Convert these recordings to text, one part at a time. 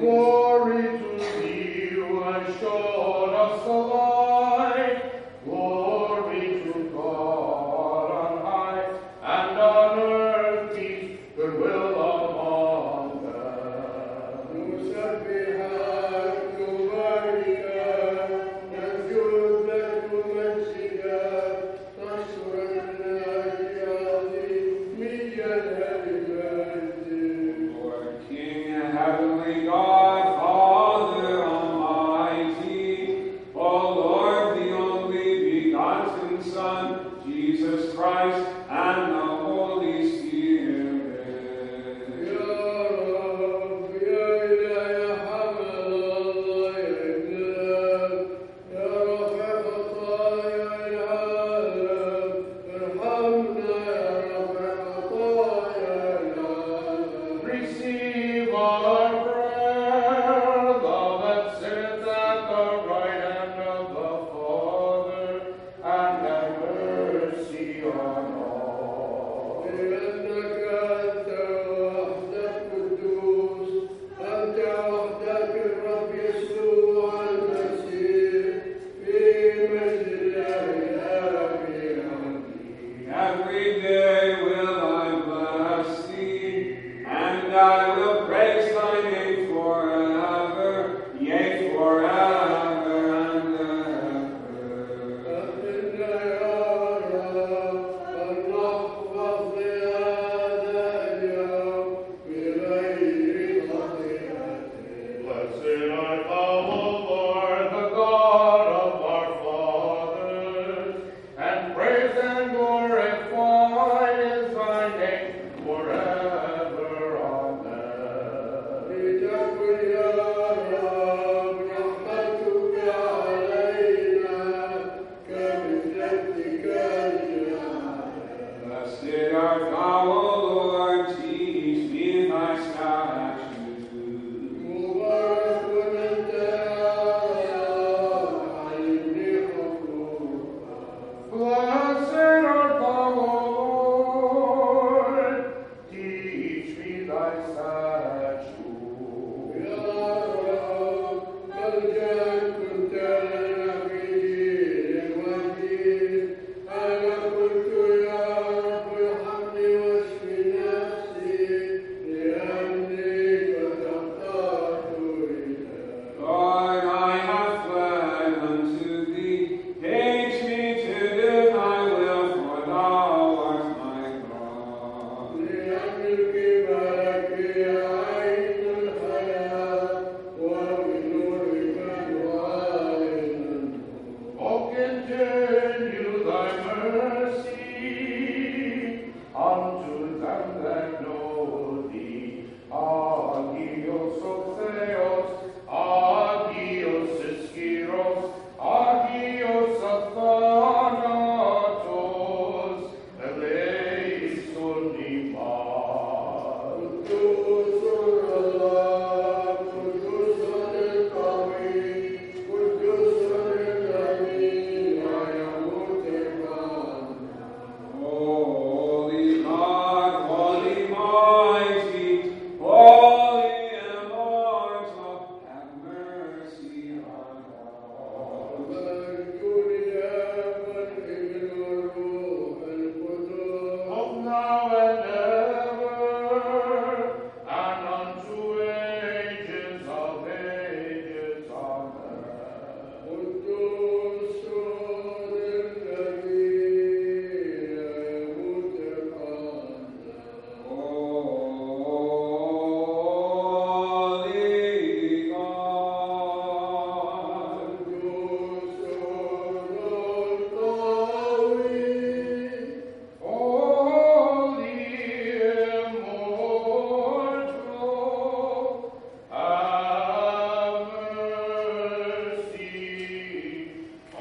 Glory to thee who has shown us the light. Glory to God on high, and on earth peace, goodwill among them. Lord, King and Heavenly God, Father Almighty, O Lord, the only begotten Son, Jesus Christ, and the Holy Spirit. Receive our prayer, thou that sittest at the right hand of the Father, and have mercy on all. Every day will I bless thee, and I will praise thy name forever, yea, forever and ever. Blessed art thou, O Lord, the God of our fathers, and praise and glorify is thy name forever. Blessed art thou, O Lord, teach me thy statutes. Blessed art thou, O Lord, teach me thy statutes. Lord, I have fled unto thee. Teach me to do thy will, for thou art my God. O continue thy mercy unto them that know thee. Agios o Theos, Agios Iskiros, Agios Athanatos, eleison imas. Holy God, holy mighty, holy immortal, have mercy on all. Of now and ever, and unto ages of ages. Amen. Holy God. Holy immortal, have mercy on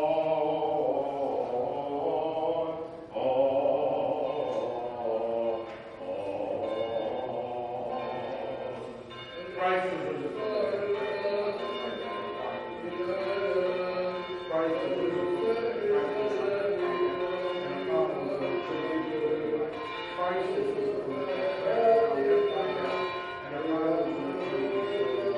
all. Christ is risen. Christ is risen. Christ is risen.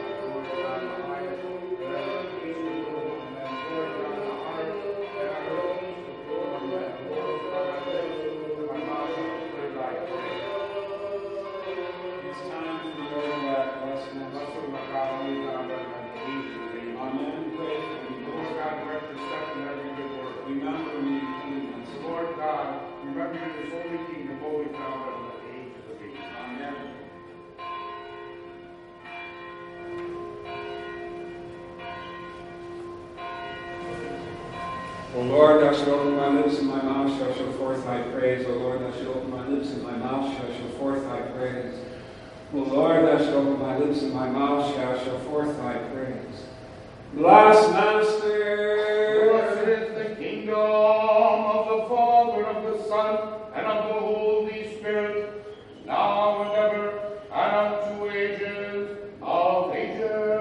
Remember this holy kingdom, holy founder of the ages of ages. Amen. O Lord, thou shalt open my lips, and my mouth shall show forth thy praise. O Lord, thou shalt open my lips, and my mouth shall show forth thy praise. O Lord, thou shalt open my lips, and my mouth shall show forth thy praise. Bless Master. Blessed is the kingdom of the Father, of the Son, and of the Holy Spirit, now and ever, and unto ages of ages.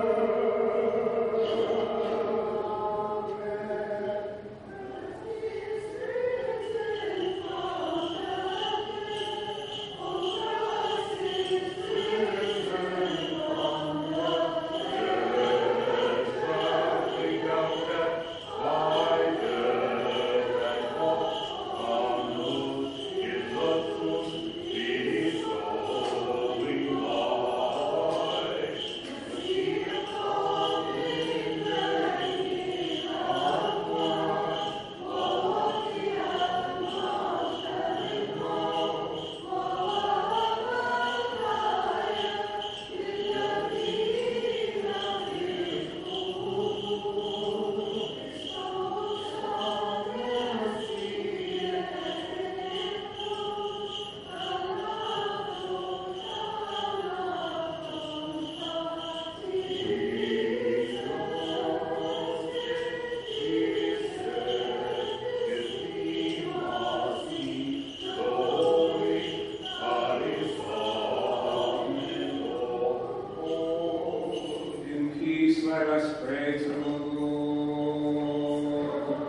Let us pray to the Lord.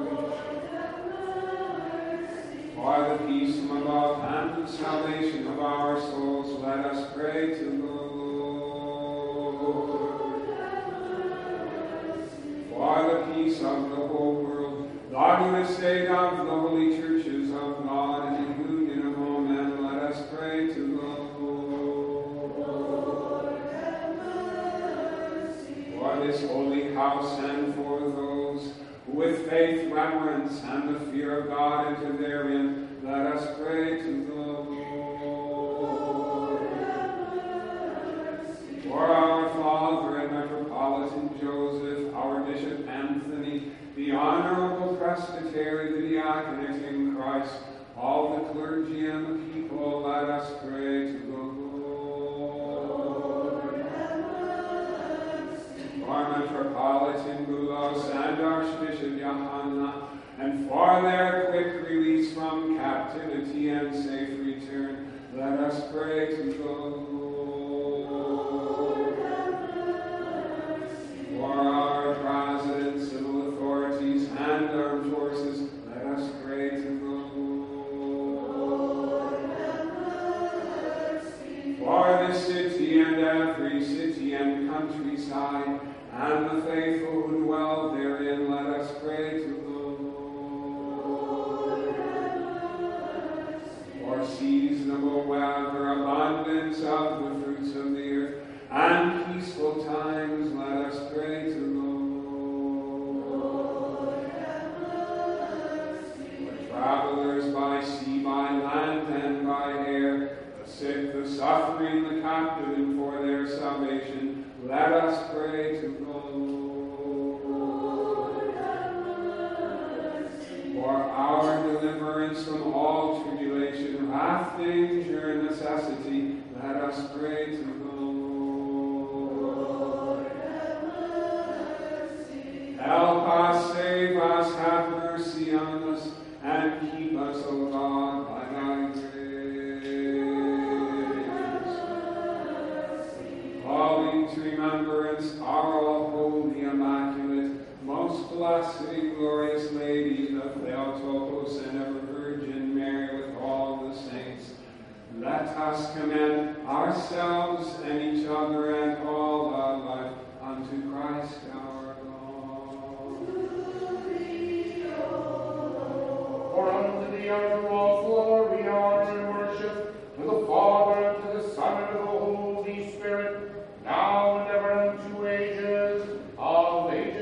For the peace from above and the salvation of our souls, let us pray to the Lord. For the peace of the whole world, godliness state of the holy churches of God, and in union of all men, let us pray to the Lord. For this holy house, and for those who with faith, reverence, and the fear of God enter therein, let us pray to the Lord. For our Father and Metropolitan Joseph, our Bishop Anthony, the Honorable Presbytery, the Diaconate in Christ, all the clergy and the people, let us pray to the Lord. For Metropolitan Boulos and Archbishop Johanna, and for their quick release from captivity and safe return, let us pray to the Lord. For our president, civil authorities, and armed forces, let us pray to the Lord. For the city and every city and countryside, and the faithful who dwell therein, let us pray to the Lord. For seasonable weather, abundance of the fruits of the earth, and peaceful times, let us pray to the Lord. For travelers by sea, by land, and by air, the sick, the suffering, the captive, and for their salvation, let us pray to the Lord. For our deliverance from all tribulation, wrath, danger, and necessity, let us pray to the Lord. Help us, save us, have mercy on us, and keep us, O God, by thy grace. Calling to remembrance our all-holy, immaculate, most blessed and glorious Lady, the Theotokos and ever Virgin Mary, with all the saints, let us commend ourselves and each other and all our life unto Christ our God. For unto thee are due all glory, honor, and worship, to the Father, and to the Son, and to the Holy Spirit, now and ever, unto ages of ages.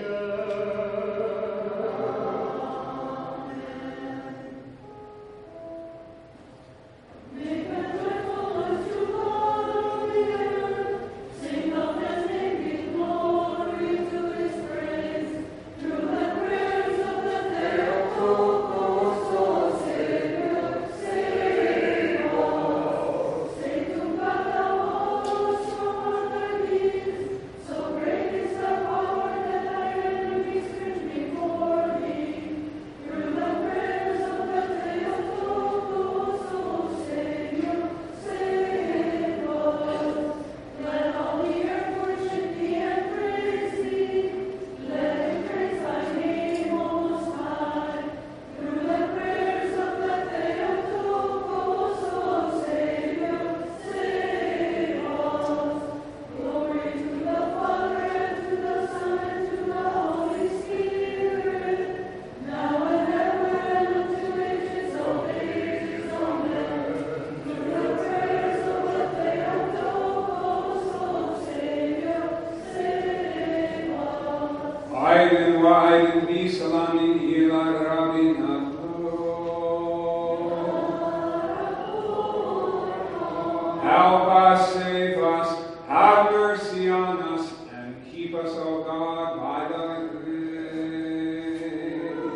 Aydın ve aydın bir salami ila Rabbina. Help us, save us, have mercy on us, and keep us, O God, by thy grace.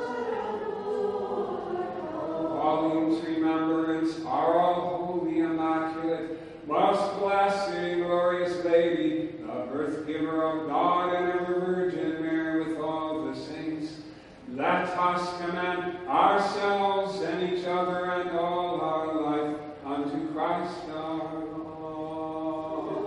Calling to remembrance our all-holy, immaculate, most blessed and glorious Lady, the birth giver of God and ever Virgin Mary with all the saints, let us commend ourselves and each other and all our life unto Christ our Lord.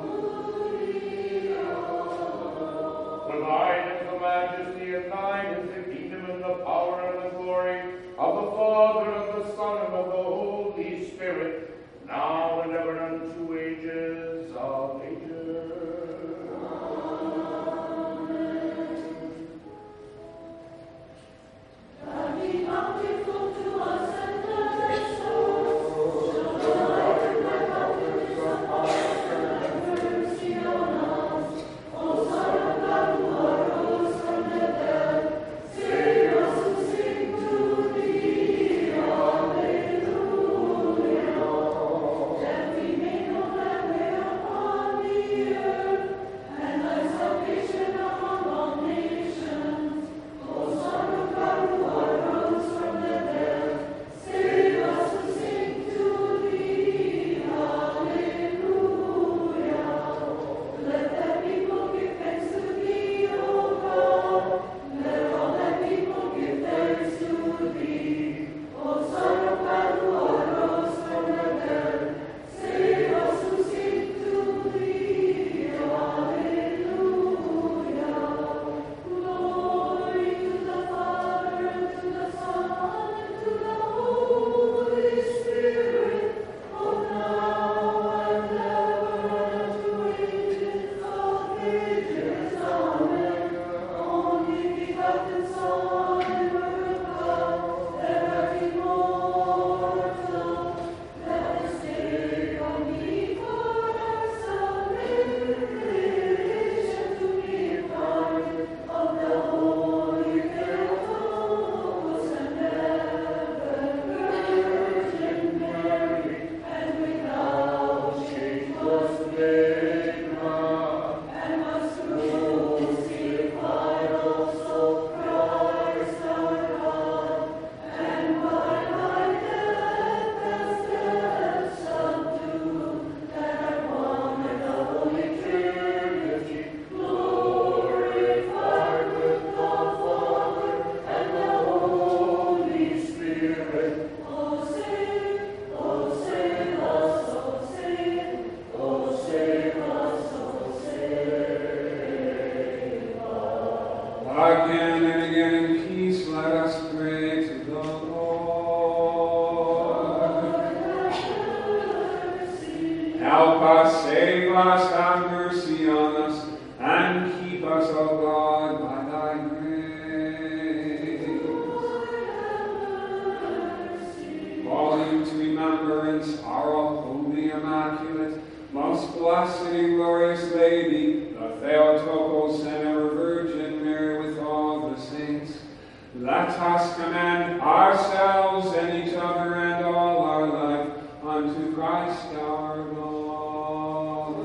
For thine is the majesty, and thine is the kingdom, and the power, and the glory of the Father, and the Son, and of the Holy Spirit, now and ever unto ages of ages. Again and again in peace, let us pray to the Lord. Help us, save us, have mercy on us, and keep us, O God, by thy grace. Calling to remembrance our all-holy, immaculate, most blessed and glorious Lady, the Theotokos and ever Virgin Mary with all the saints, let us commend ourselves and each other and all our life unto Christ our Lord.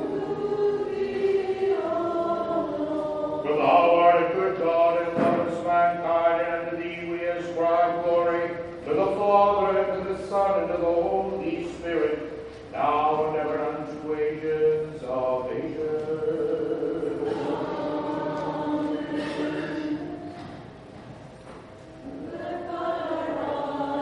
For thou art a good God, and lovest mankind, and unto thee we ascribe glory, to the Father, and to the Son, and to the Holy Spirit, now and ever unto ages of ages. Let God arise.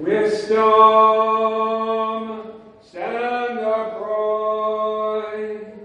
Wisdom, stand upright.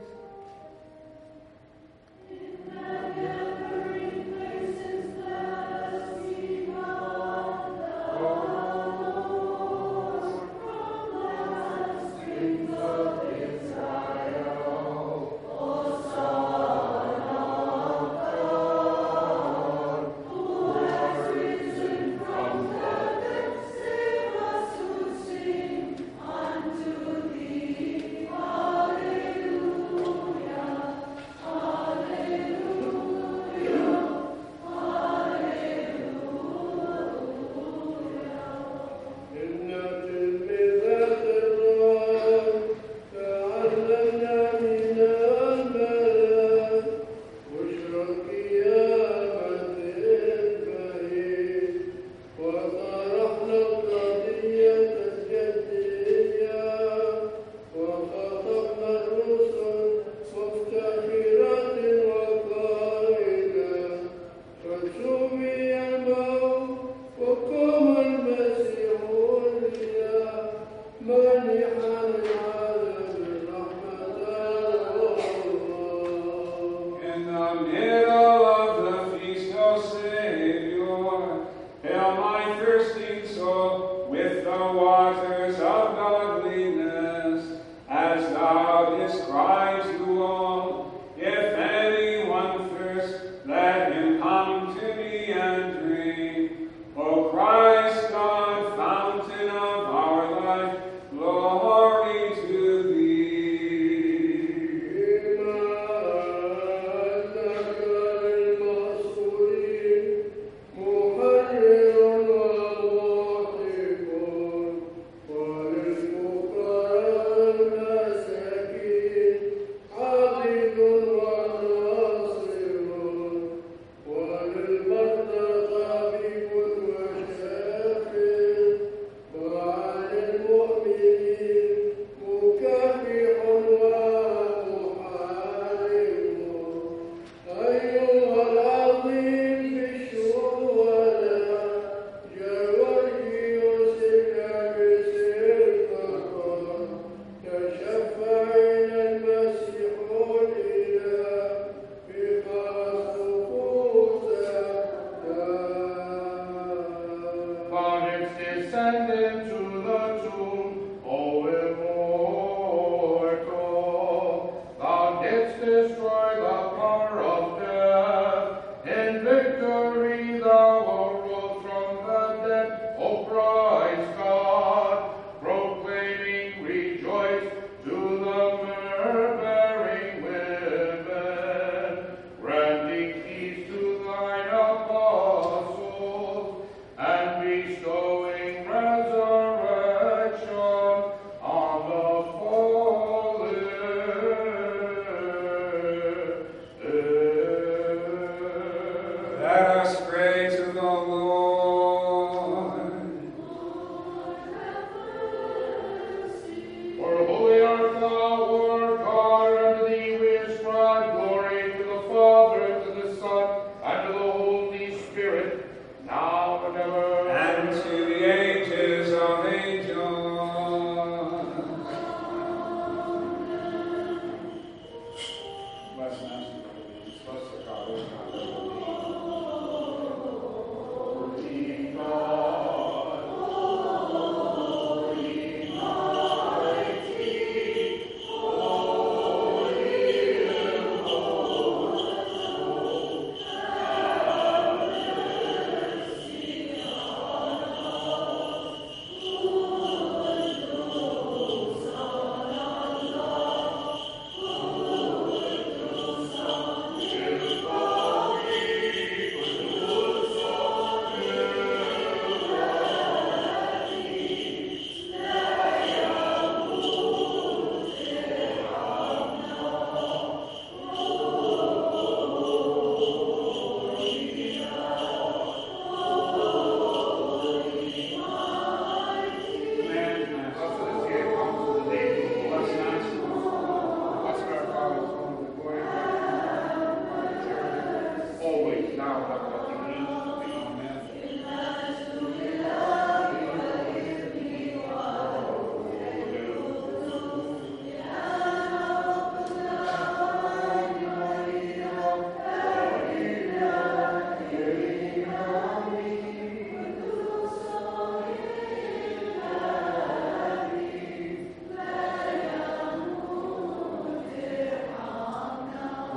Bestowing resurrection.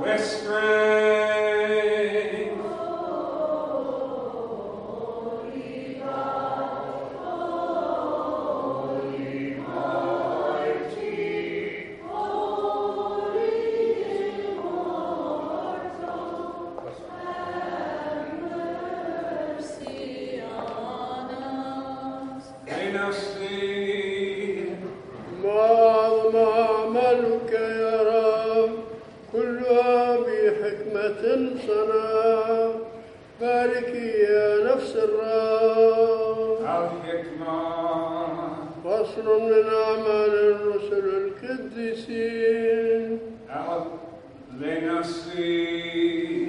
with strength. باركي يا نفس الرب. الحكمة فصل من أعمال الرسل القديسين. لنفسي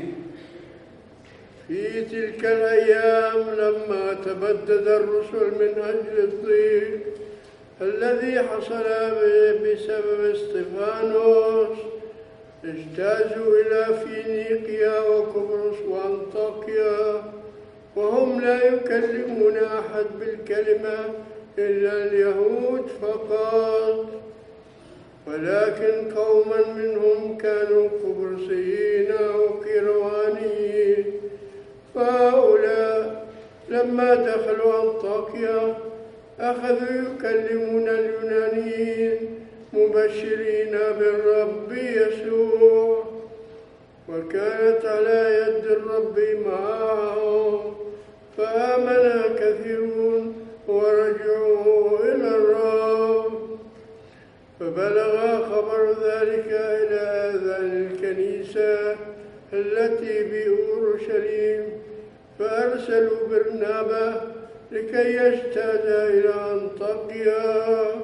في تلك الأيام لما تبدد الرسل من أجل الضيق الذي حصل بسبب استفانوس اجتازوا إلى فينيقيا وقبرص وأنطاكيا، وهم لا يكلمون أحد بالكلمة إلا اليهود فقط، ولكن قوما منهم كانوا قبرصيين وقيروانيين، فهؤلاء لما دخلوا أنطاكيا أخذوا يكلمون اليونانيين مبشرين بالرب يسوع، وكانت على يد الرب معهم، فآمن كثيرون ورجعوا إلى الرب. فبلغ خبر ذلك إلى آذان الكنيسة التي بأورشليم، فأرسلوا برنابا لكي يجتاز إلى أنطاكيا.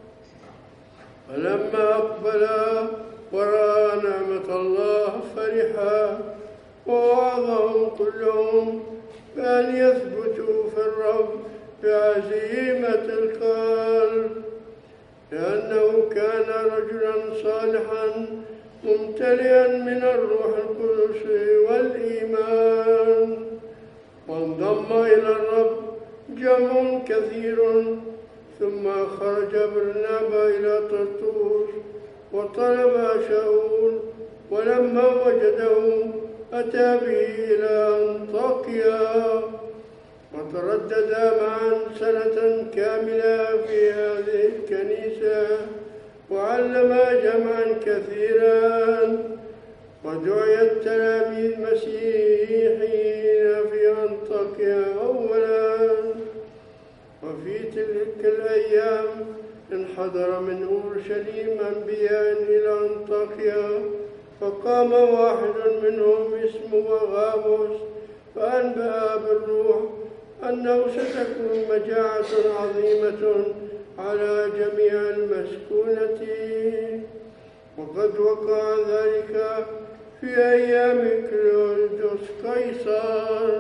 فلما أقبل ورأى نعمة الله فرحا، ووعظهم كلهم بأن يثبتوا في الرب بعزيمة القلب، لأنه كان رجلا صالحا ممتلئا من الروح القدس والإيمان. وانضم إلى الرب جمع كثير. ثم خرج برنابا إلى طرطوس وطلب شاول، ولما وجده أتى به إلى أنطاكيا، وترددا معا سنة كاملة في هذه الكنيسة، وعلما جمعا كثيرا. ودعي التلاميذ مسيحيين في أنطاكيا أولا. وفي تلك الأيام انحدر من أورشليم أنبياء إلى أنطاكيا، فقام واحد منهم اسمه أغابوس، فأنبأ بالروح أنه ستكون مجاعة عظيمة على جميع المسكونة. وقد وقع ذلك في أيام كلوديوس قيصر.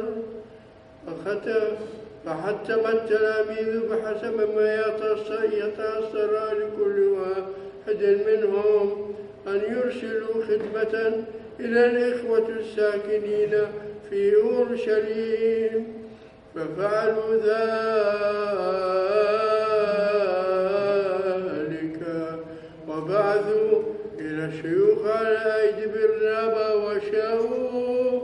فحتم التلاميذ بحسب ما يتأثر لكل واحد منهم أن يرسلوا خدمة إلى الإخوة الساكنين في أورشليم، ففعلوا ذلك، وبعثوا إلى الشيوخ على أيدي برنابا وشاول.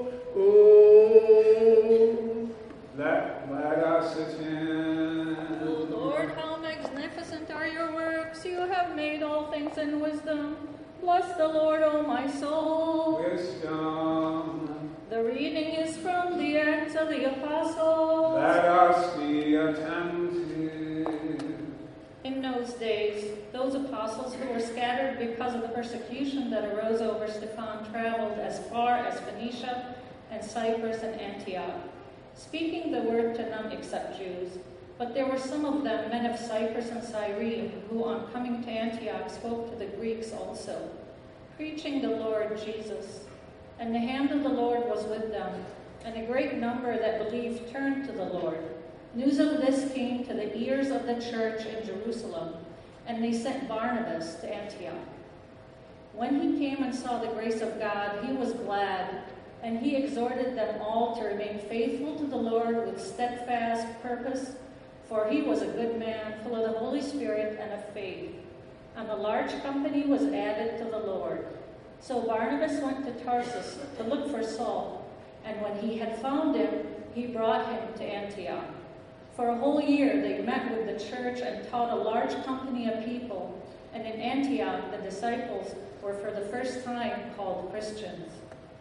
Let us attend. O Lord, how magnificent are your works! You have made all things in wisdom. Bless the Lord, O my soul. Wisdom. The reading is from the Acts of the Apostles. Let us be attentive. In those days, those apostles who were scattered because of the persecution that arose over Stephen traveled as far as Phoenicia and Cyprus and Antioch, speaking the word to none except Jews. But there were some of them, men of Cyprus and Cyrene, who on coming to Antioch spoke to the Greeks also, preaching the Lord Jesus. And the hand of the Lord was with them, and a great number that believed turned to the Lord. News of this came to the ears of the church in Jerusalem, and they sent Barnabas to Antioch. When he came and saw the grace of God, he was glad, and he exhorted them all to remain faithful to the Lord with steadfast purpose, for he was a good man, full of the Holy Spirit and of faith. And a large company was added to the Lord. So Barnabas went to Tarsus to look for Saul, and when he had found him, he brought him to Antioch. For a whole year they met with the church and taught a large company of people, and in Antioch the disciples were for the first time called Christians.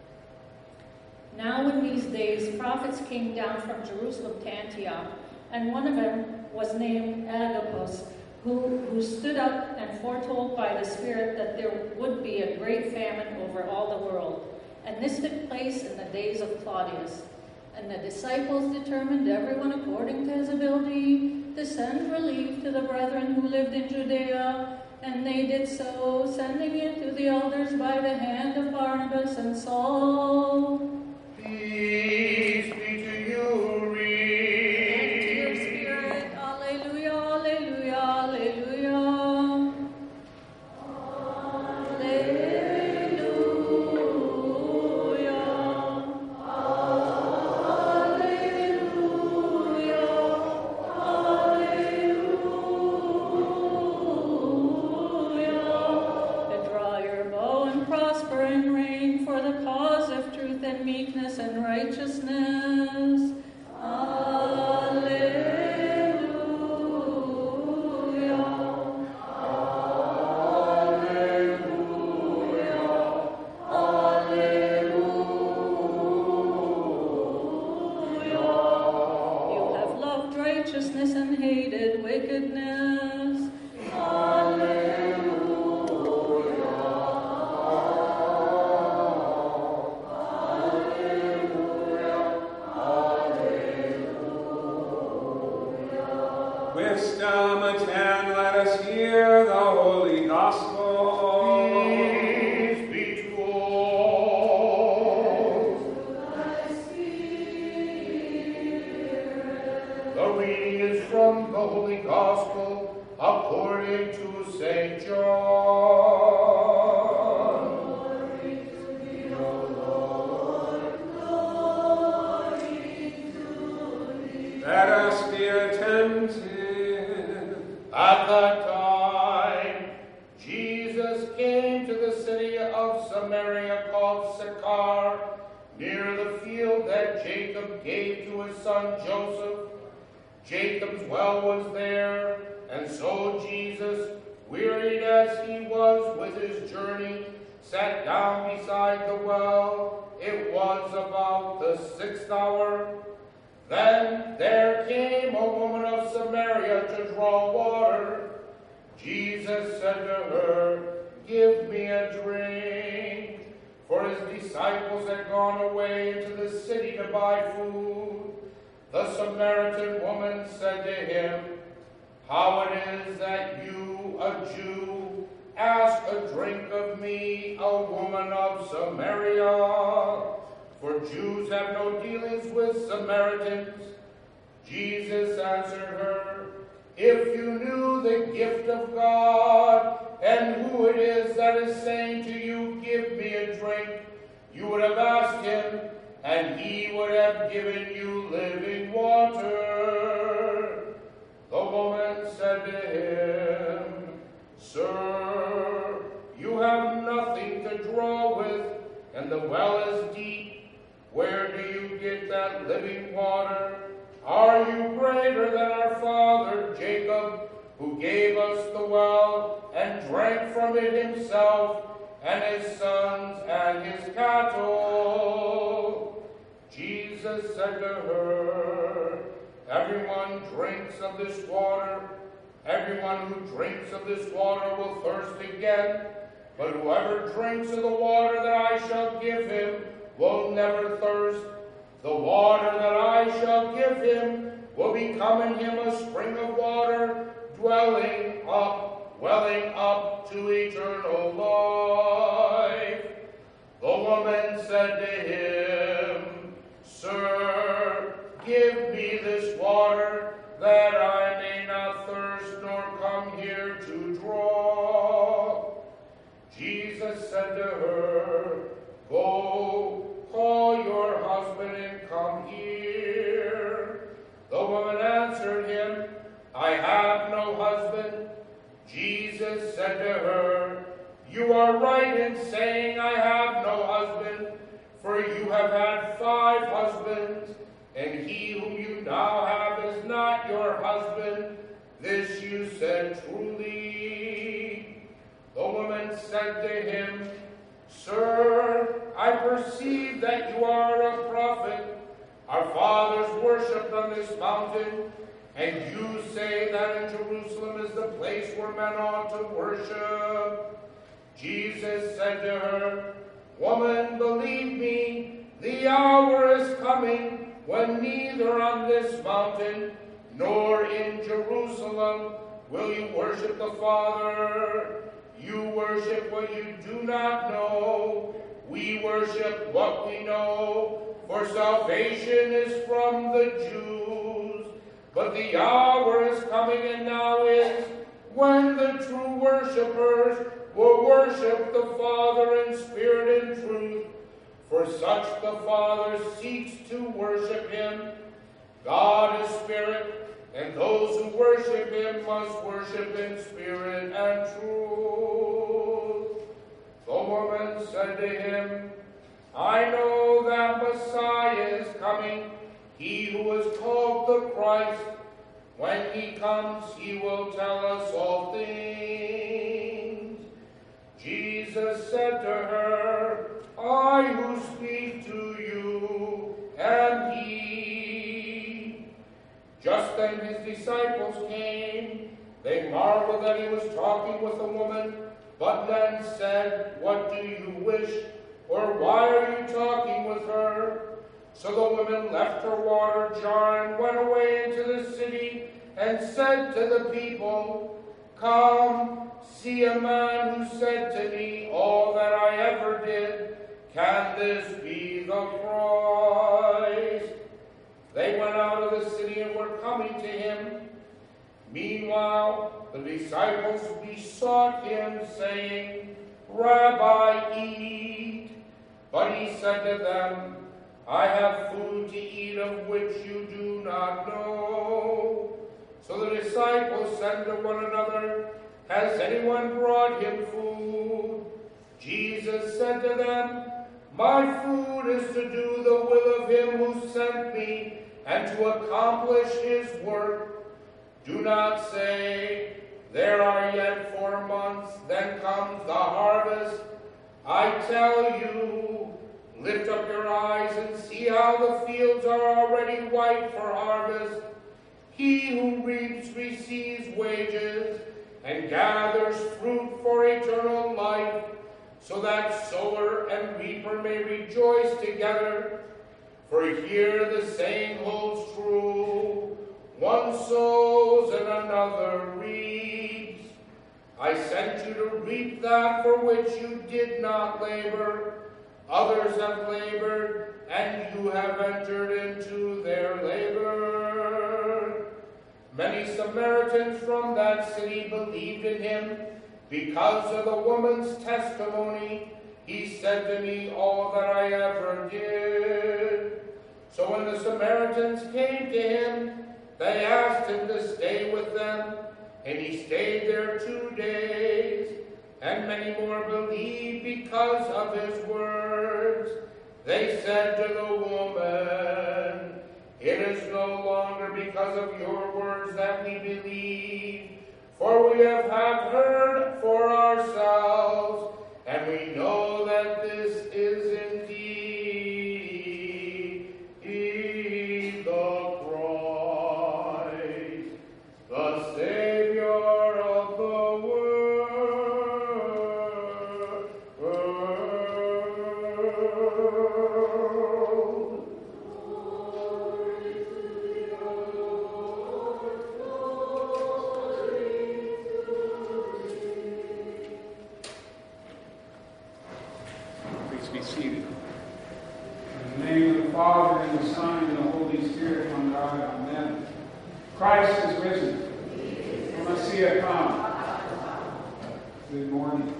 Now in these days prophets came down from Jerusalem to Antioch, and one of them was named Agabus, who stood up and foretold by the Spirit that there would be a great famine over all the world. And this took place in the days of Claudius. And the disciples determined, everyone according to his ability, to send relief to the brethren who lived in Judea. And they did so, sending it to the elders by the hand of Barnabas and Saul. Peace be to you, read. And to your spirit. Alleluia, alleluia, alleluia. Meekness and righteousness. Alleluia. Alleluia. Alleluia. You have loved righteousness and hated wickedness. Wisdom attend, let us hear the Holy Gospel. Peace be to all. The reading is from the Holy Gospel according to St. John. Glory to thee, O Lord. Glory to thee. Let us be attentive. At that time, Jesus came to the city of Samaria called Sychar, near the field that Jacob gave to his son Joseph. Jacob's well was there, and so Jesus, wearied as he was with his journey, sat down beside the well. It was about the 6th hour. Then there came a woman of Samaria to draw water. Jesus said to her, "Give me a drink," for his disciples had gone away into the city to buy food. The Samaritan woman said to him, "How it is that you, a Jew, ask a drink of me, a woman of Samaria? For Jews have no dealings with Samaritans." Jesus answered her, "If you knew the gift of God and who it is that is saying to you, 'Give me a drink,' you would have asked him, and he would have given you living water." The woman said to him, "Sir, you have nothing to draw with, and the well is deep. Where do you get that living water? Are you greater than our father Jacob, who gave us the well and drank from it himself, and his sons and his cattle?" Jesus said to her, "Everyone drinks of this water. Everyone who drinks of this water will thirst again, but whoever drinks of the water that I shall give him will never thirst. The water that I shall give him will become in him a spring of water, welling up to eternal life." The woman said to him, "Sir, give me this water, that I may not thirst nor come here to draw." Jesus said to her, "Go, call your husband and come here." The woman answered him, "I have no husband." Jesus said to her, You are right in saying, I have no husband, for you have had 5 husbands, and he whom you now have is not your husband. This you said truly. The woman said to him, Sir, I perceive that you are a prophet. Our fathers worshipped on this mountain, and you say that in Jerusalem is the place where men ought to worship. Jesus said to her, Woman, believe me, the hour is coming when neither on this mountain nor in Jerusalem will you worship the Father. You worship what you do not know. We worship what we know, for salvation is from the Jews. But the hour is coming, and now is, when the true worshipers will worship the Father in spirit and truth, for such the Father seeks to worship him. God is spirit, and those who worship him must worship in spirit and truth. The woman said to him, I know that Messiah is coming, he who is called the Christ. When he comes, he will tell us all things. Jesus said to her, I who speak to you am he. Just then his disciples came. They marveled that he was talking with a woman, but then said, What do you wish? Or why are you talking with her? So the woman left her water jar and went away into the city and said to the people, Come, see a man who said to me all that I ever did. Can this be the Christ? They went out of the city and were coming to him. Meanwhile, the disciples besought him, saying, Rabbi, eat. But he said to them, I have food to eat of which you do not know. So the disciples said to one another, Has anyone brought him food? Jesus said to them, My food is to do the will of him who sent me, and to accomplish his work. Do not say, There are yet 4 months, then comes the harvest. I tell you, lift up your eyes and see how the fields are already white for harvest. He who reaps receives wages and gathers fruit for eternal life, so that sower and reaper may rejoice together. For here the saying holds true, one sows and another reaps. I sent you to reap that for which you did not labor. Others have labored, and you have entered into their labor. Many Samaritans from that city believed in him because of the woman's testimony. He said to me all that I ever did. So when the Samaritans came to him, they asked him to stay with them, and he stayed there 2 days. And many more believed because of his words. They said to the woman, It is no longer because of your words that we believe, for we have heard for ourselves, and we know that this is indeed the Christ, the Savior of the world. Be seated. In the name of the Father, and the Son, and the Holy Spirit, one God, amen. Christ is risen. The Messiah come. Good morning.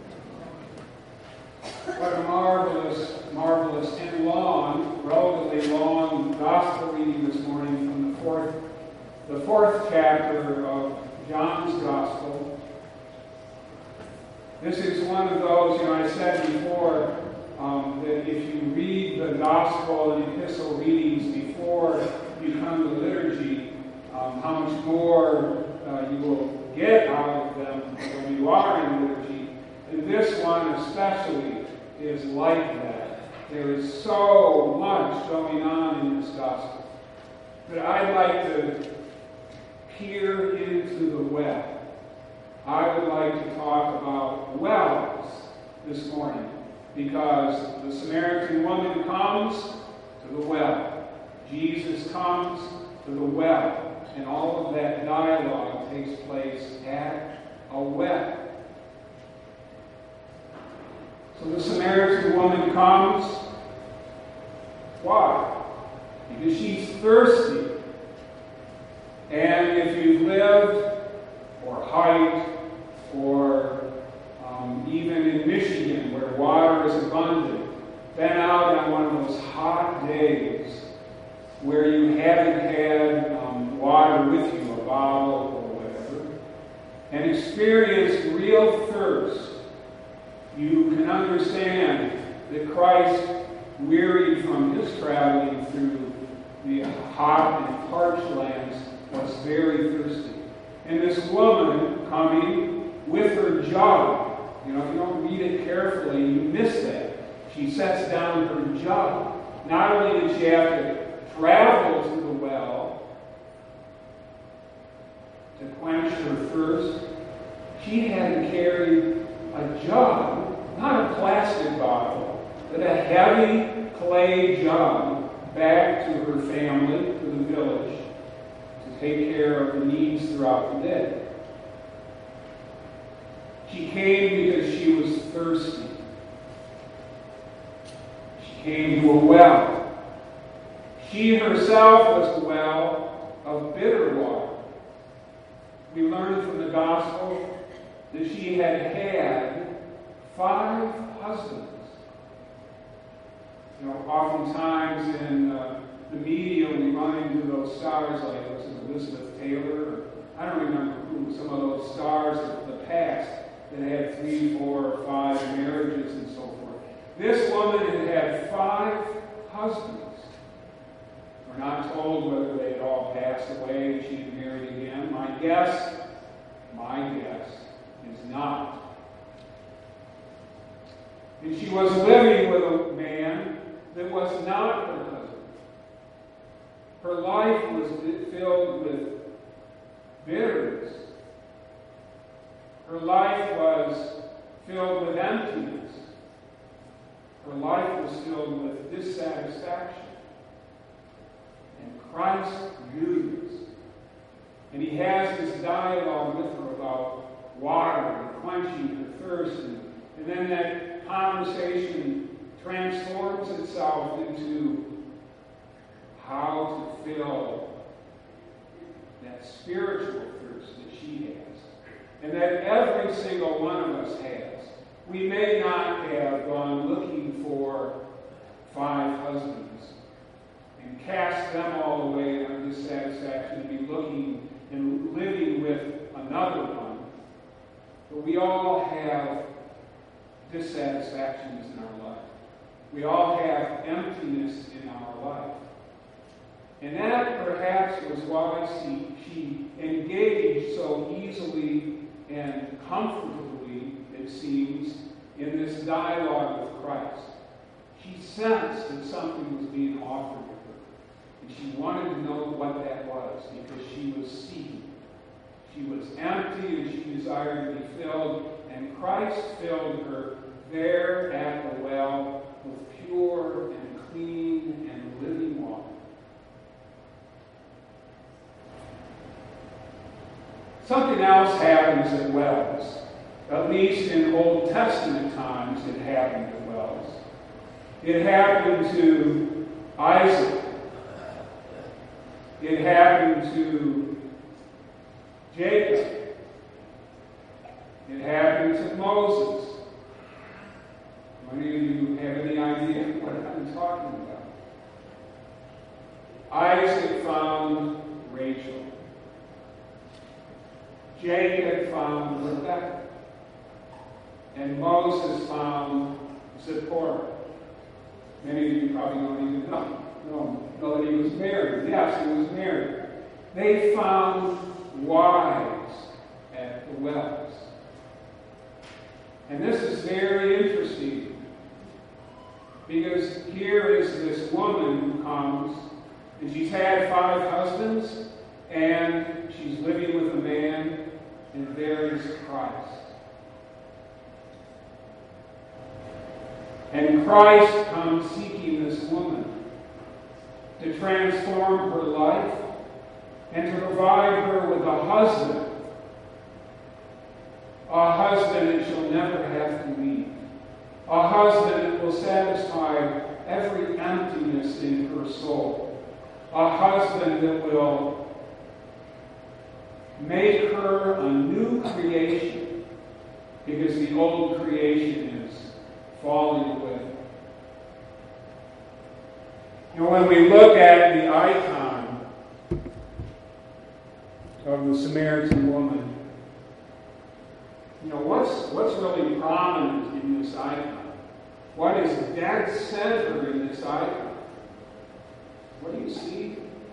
What a marvelous and long, relatively long gospel reading this morning from the fourth chapter of John's Gospel. This is one of those, I said before that if you read the gospel and epistle readings before you come to liturgy, how much more you will get out of them when you are in liturgy. And this one especially is like that. There is so much going on in this gospel. But I'd like to peer into the well. I would like to talk about wells this morning, because the Samaritan woman comes to the well. Jesus comes to the well, and all of that dialogue takes place at a well. So the Samaritan woman comes. Why? Because she's thirsty. And if you've lived or hiked or even in Michigan where water is abundant, been out on one of those hot days where you haven't had water with you, a bottle or whatever, and experienced real thirst, you can understand that Christ, wearied from his traveling through the hot and parched lands, was very thirsty. And this woman coming with her jug, if you don't read it carefully, you miss that. She sets down her jug. Not only did she have to travel to the well to quench her thirst, she had to carry a jug, not a plastic bottle, but a heavy clay jug back to her family, to the village, to take care of the needs throughout the day. She came because she was thirsty. She came to a well. She herself was a well of bitter water. We learned from the gospel that she had had 5 husbands. Oftentimes in the media we run into those stars like was it Elizabeth Taylor, or I don't remember who, some of those stars of the past that had 3, 4, or 5 marriages and so forth. This woman had had 5 husbands. We're not told whether they had all passed away and she had married again. My guess is not. And she was living with a man that was not her husband. Her life was filled with bitterness. Her life was filled with emptiness. Her life was filled with dissatisfaction. And Christ knew this. And he has this dialogue with her about water and quenching her thirst. And then that conversation transforms itself into how to fill that spiritual thirst that she has. And that every single one of us has. We may not have gone looking for 5 husbands and cast them all away in our dissatisfaction and be looking and living with another one. But we all have dissatisfactions in our life. We all have emptiness in our life. And that perhaps was why she engaged so easily and comfortably, it seems, in this dialogue with Christ. She sensed that something was being offered to her. And she wanted to know what that was because she was seeking. She was empty and she desired to be filled. And Christ filled her there at the well with pure and clean and living water. Something else happens at wells. At least in Old Testament times it happened at wells. It happened to Isaac. It happened to Jacob. It happened to Moses. Any of you have any idea what I'm talking about? Isaac found Rachel. Jacob found Rebekah. And Moses found Zipporah. Many of you probably don't even know that he was married. Yes, he was married. They found wives at the wells. And this is very interesting, because here is this woman who comes, and she's had 5 husbands, and she's living with a man, and there is Christ. And Christ comes seeking this woman to transform her life and to provide her with a husband that she'll never have to leave, a husband that will satisfy every emptiness in her soul, a husband that will make her a new creation, because the old creation is falling away. You know, when we look at the icon of the Samaritan woman, you know, what's really prominent in this icon? What is dead center in this icon? What do you see?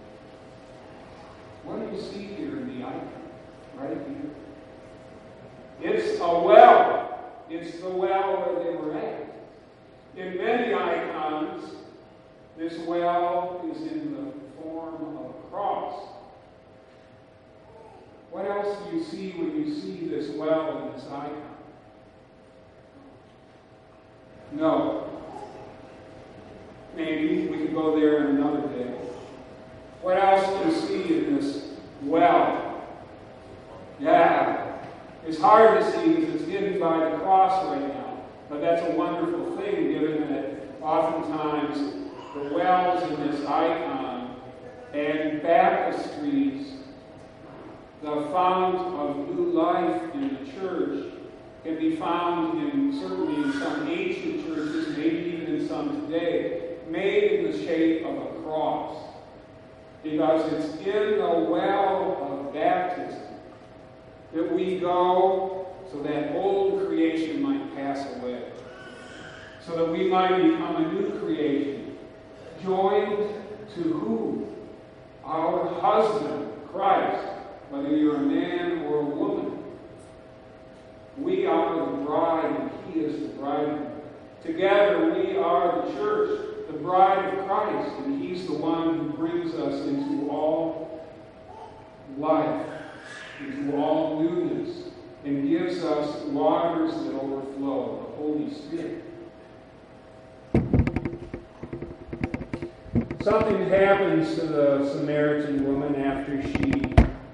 What do you see here in the icon? Right here. It's a well. It's the well where they were at. In many icons, this well is in the form of a cross. What else do you see when you see this well in this icon? No. Maybe we could go there in another day. What else do you see in this well? Yeah. It's hard to see because it's hidden by the cross right now. But that's a wonderful thing, given that oftentimes the wells in this icon and baptistries, the fount of new life in the church, can be found certainly in some ancient churches, maybe even in some today, made in the shape of a cross. Because it's in the well of baptism that we go so that old creation might pass away, so that we might become a new creation, joined to who? Our husband, Christ, whether you're a man or a woman. We are the bride, and he is the bridegroom. Together we are the church, the bride of Christ, and he's the one who brings us into all life, into all newness, and gives us waters that overflow, the Holy Spirit. Something happens to the Samaritan woman after she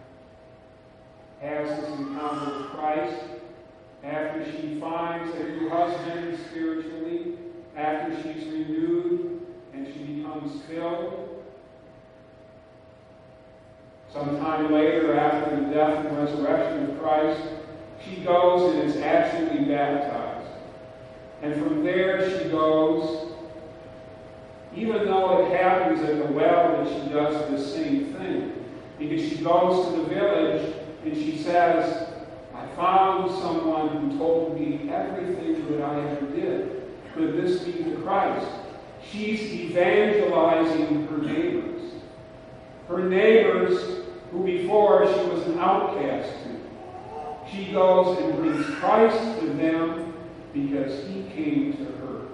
has this encounter with Christ, after she finds a new husband spiritually, after she's renewed and she becomes filled. Sometime later, after the death and resurrection of Christ, she goes and is actually baptized. And from there she goes, even though it happens at the well that she does the same thing, because she goes to the village and she says, I found someone who told me everything that I ever did. Could this be the Christ? She's evangelizing her neighbors. Her neighbors who before she was an outcast to. She goes and brings Christ to them because he came to her.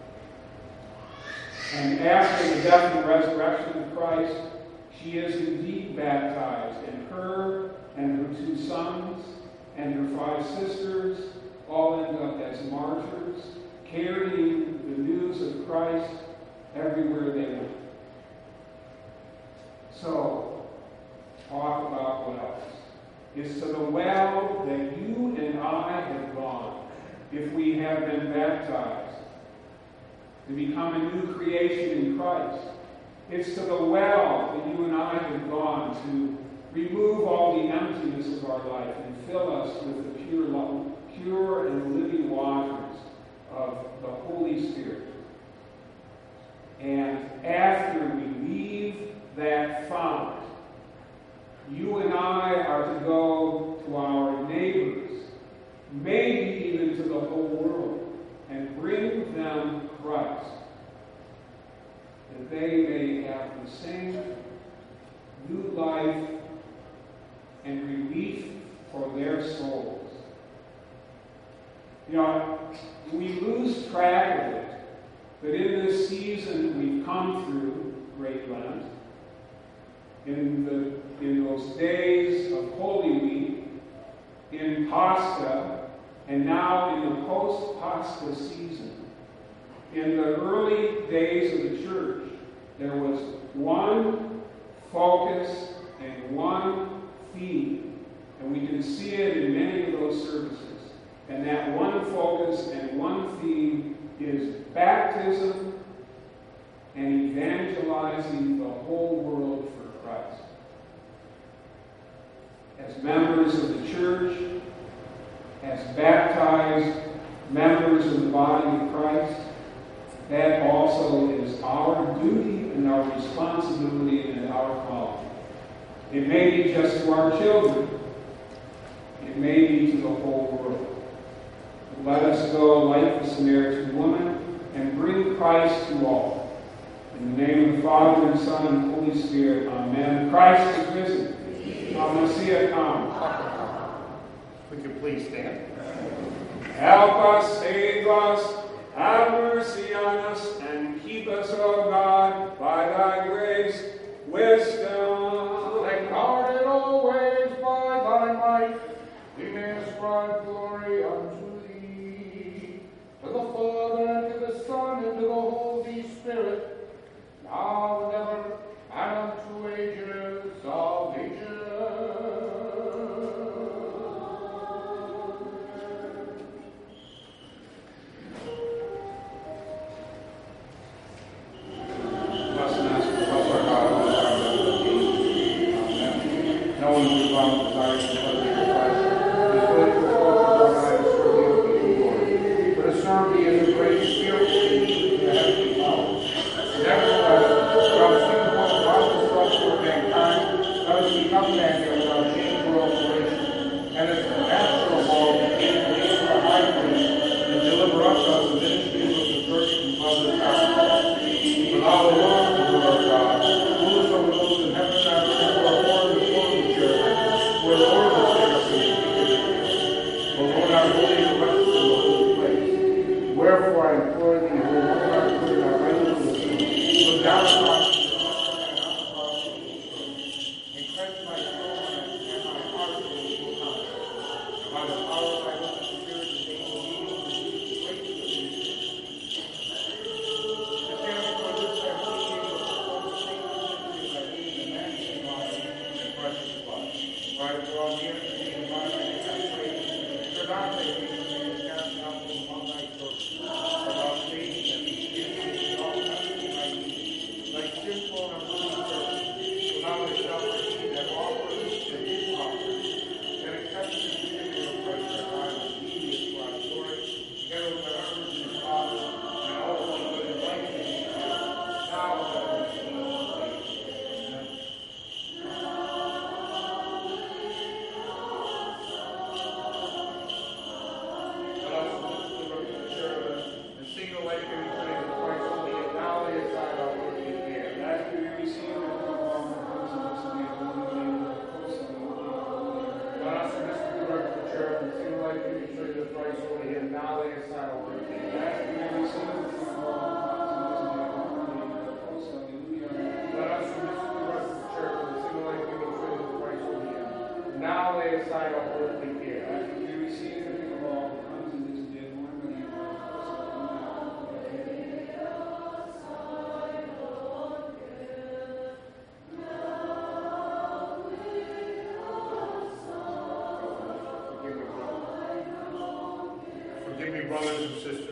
And after the death and resurrection of Christ, she is indeed baptized, and her and her 2 sons and her 5 sisters all end up as martyrs, carrying the news of Christ everywhere they went. So, talk about what else. It's to the well that you and I have gone, if we have been baptized, to become a new creation in Christ. It's to the well that you and I have gone to remove all the emptiness of our life and fill us with the pure and living waters of the Holy Spirit. And after we leave that fount, you and I are to go to our neighbors, maybe even to the whole and relief for their souls. You know, we lose track of it, but in this season we've come through Great Lent, in those days of Holy Week, in Pascha, and now in the post-Pascha season. In the early days of the church, there was one focus and one theme, and we can see it in many of those services. And that one focus and one theme is baptism and evangelizing the whole world for Christ. As members of the church, as baptized members of the body of Christ, that also is our duty and our responsibility and our calling. It may be just to our children. It may be to the whole world. Let us go like the Samaritan woman and bring Christ to all. In the name of the Father, and Son, and Holy Spirit, amen. Christ is risen. Amasia come. We can please stand. Help us, save us, have mercy on us, and keep us, O God, by thy grace, wisdom. Thank God in all ways by thy might, we may ascribe glory unto thee, to the Father, and to the Son, and to the Holy Spirit, now and ever, and unto ages of ages. Brothers and sisters.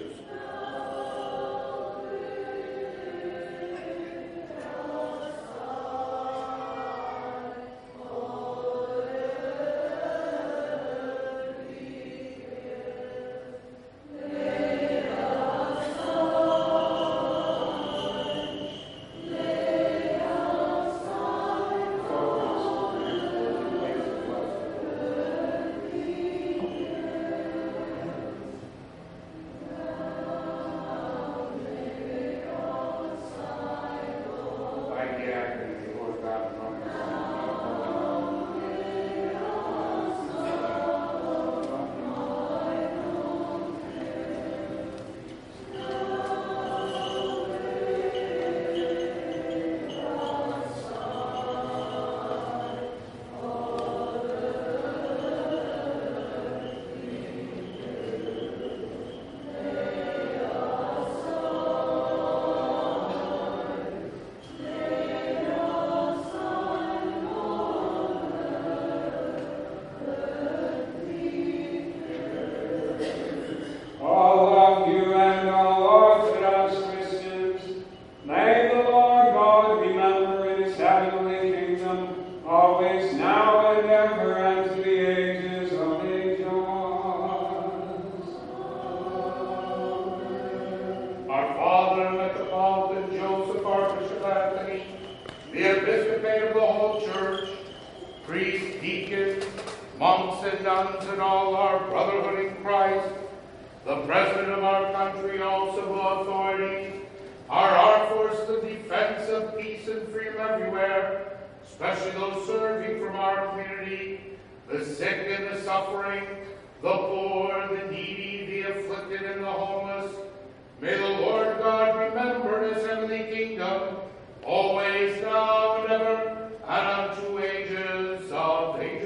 monks and nuns, and all our brotherhood in Christ, the President of our country, all civil authorities, our armed forces of defense of peace and freedom everywhere, especially those serving from our community, the sick and the suffering, the poor, the needy, the afflicted, and the homeless. May the Lord God remember his heavenly kingdom, always, now, and ever, and unto ages of ages.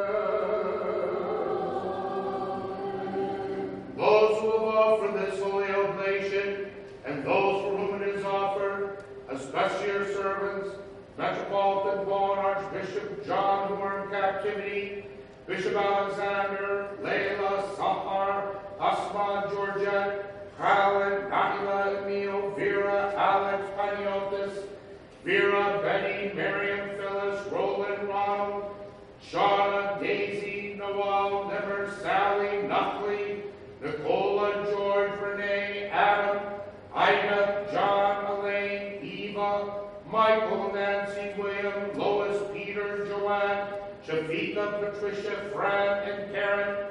Those who have offered this holy oblation, and those for whom it is offered, especially your servants, Metropolitan Paul and Archbishop John, who are in captivity, Bishop Alexander, Layla, Sahar, Asma, Georgette, Khaled, Nahila, Emil, Vera, Alex, Paniotis, Vera, Betty, Miriam, Phyllis, Roland, Ronald, Shauna, Daisy, Noel, Nimmer, Sally, Nutley, Nicola, George, Renee, Adam, Ida, John, Elaine, Eva, Michael, Nancy, William, Lois, Peter, Joanne, Shavika, Patricia, Fran, and Karen,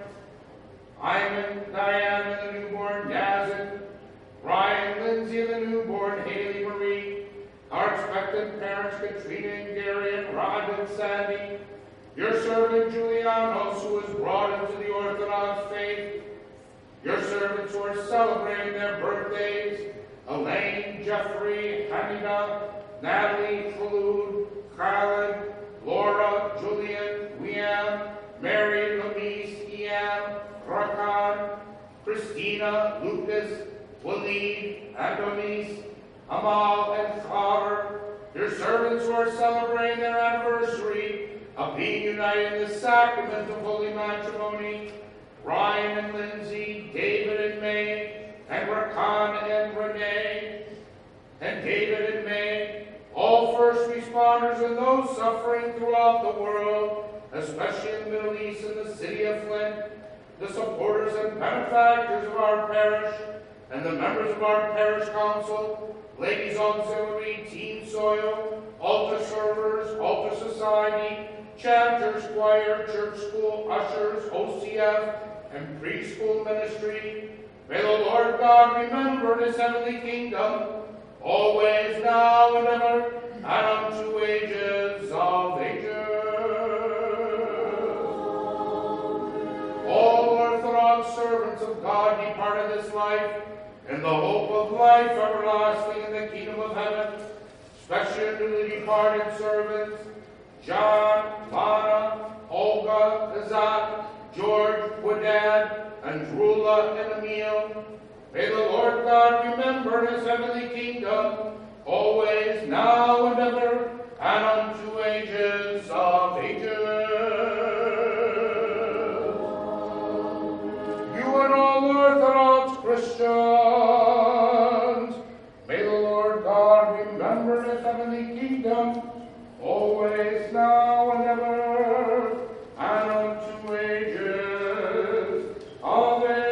Iman, Diane, and the newborn Yazin, Ryan, Lindsay, and the newborn Haley Marie, our expectant parents Katrina and Gary, and Rod and Sandy, your servant Julianos, who was brought into the Orthodox faith, your servants who are celebrating their birthdays, Elaine, Jeffrey, Hamida, Natalie, Khaloud, Khaled, Laura, Julian, Liam, Mary, Lamise, Ian, Rakan, Christina, Lucas, Walid, Adonis, Amal, and Khabar, your servants who are celebrating their anniversary of being united in the sacrament of holy matrimony, Ryan and Lindsay, David and May, and Rakan and Renee, and David and May, all first responders and those suffering throughout the world, especially in the Middle East and the city of Flint, the supporters and benefactors of our parish, and the members of our parish council, ladies auxiliary, teen soil, altar servers, altar society, chanters, choir, church school, ushers, OCF, and preschool ministry. May the Lord God remember his heavenly kingdom, always, now, and ever, and unto ages of ages. All Orthodox servants of God departed this life in the hope of life everlasting in the kingdom of heaven, especially unto the departed servants, John, Lana, Olga, Kazak, George, Wadad, and Drula and Emil. May the Lord God remember his heavenly kingdom, always, now, and ever, and unto ages of ages. You and all Orthodox Christians, may the Lord God remember his heavenly kingdom, always, now, and ever, and unto ages of ages.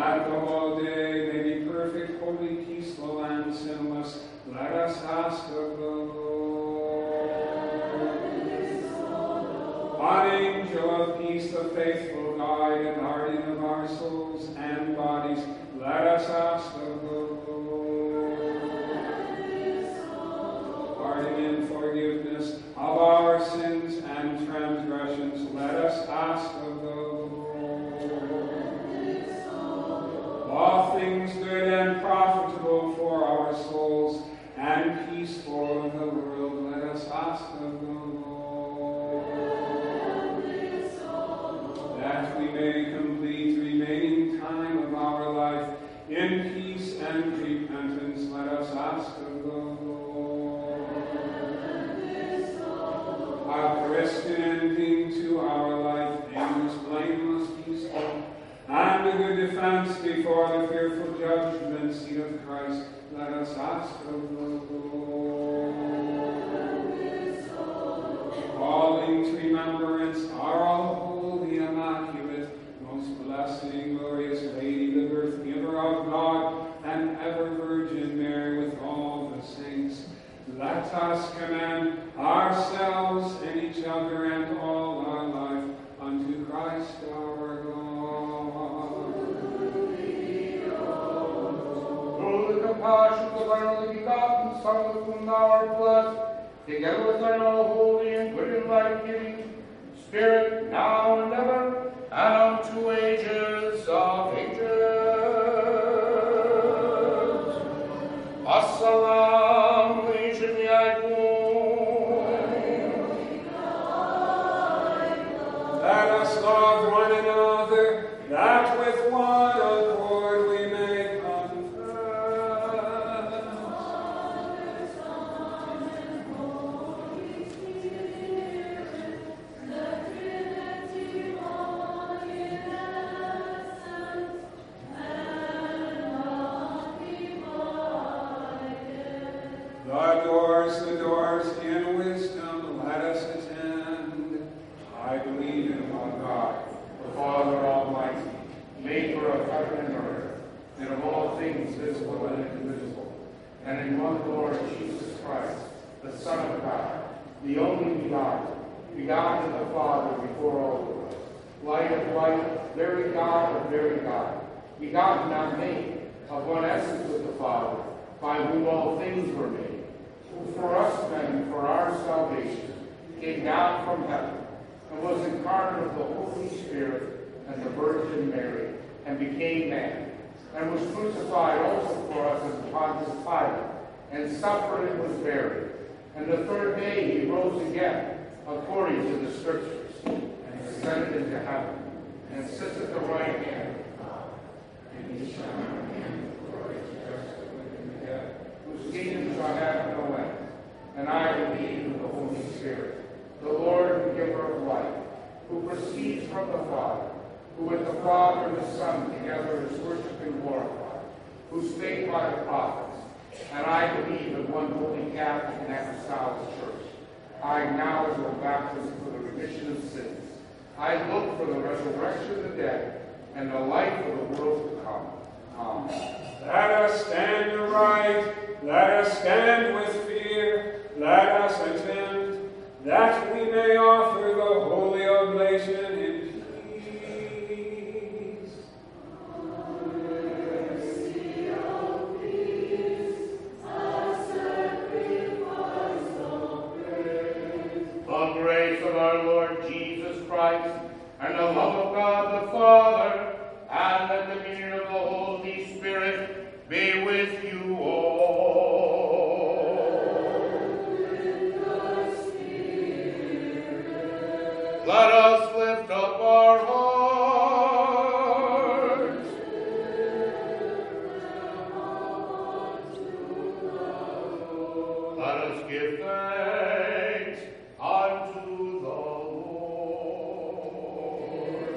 That the whole day may be perfect, holy, peaceful, and sinless, let us ask of the Lord. An angel of peace, the faithful guide and guardian of our souls and bodies, let us ask of the Lord. Pardon and forgiveness of our sins and transgressions, let us ask of the Lord. All things good and profitable for our souls and peace for the world, let us ask of the Lord. That we may complete the remaining time of our life in peace and repentance, let us ask of the Lord. A Christian ending to our life, aimless, blameless, peaceful, and a good defense before the fearful judgment seat of Christ, let us ask of the Lord. Calling to remembrance our all-holy, immaculate, most blessed and glorious Lady, the birth giver of God, and ever Virgin Mary, with all the saints, let us commend ourselves and each other and all our life unto Christ our God. Through the compassion of our only begotten Son, with whom thou art blessed, together with thine all holy and good and life-giving Spirit, now and ever, and unto ages of ages. Assalamu alaikum. Let us love one another, that with one accord we may confess. The doors in wisdom, let us attend. I believe in one God, The Father Almighty, maker of heaven and earth, and of all things visible and invisible, and in one Lord Jesus Christ, the Son of God, the only begotten of the Father before all the world, light of light, very God of very God, begotten, not made, of one essence with the Father, by whom all things were made, who for us men and for our salvation came down from heaven, and was incarnate of the Holy Spirit and the Virgin Mary, and became man, and was crucified also for us under Pontius Pilate, and suffered and was buried. And the third day he rose again, according to the Scriptures, and ascended into heaven, and sits at the right hand of God. And he shall reign with glory and justice with the dead, whose kingdom shall have no end. And I believe in the Holy Spirit, the Lord and giver of life, who proceeds from the Father, who with the Father and the Son together is worshipped and glorified, who spake by the prophets. And I believe in one holy Catholic and Apostolic Church. I acknowledge the baptism for the remission of sins. I look for the resurrection of the dead and the life of the world to come. Amen. Let us stand aright, let us stand with fear, let us attend, that we may offer the holy oblation in peace. The grace of our Lord Jesus Christ, and the love of God the Father, and the communion of the Holy Spirit be with you all. Let us lift up our hearts. Let us give thanks unto the Lord.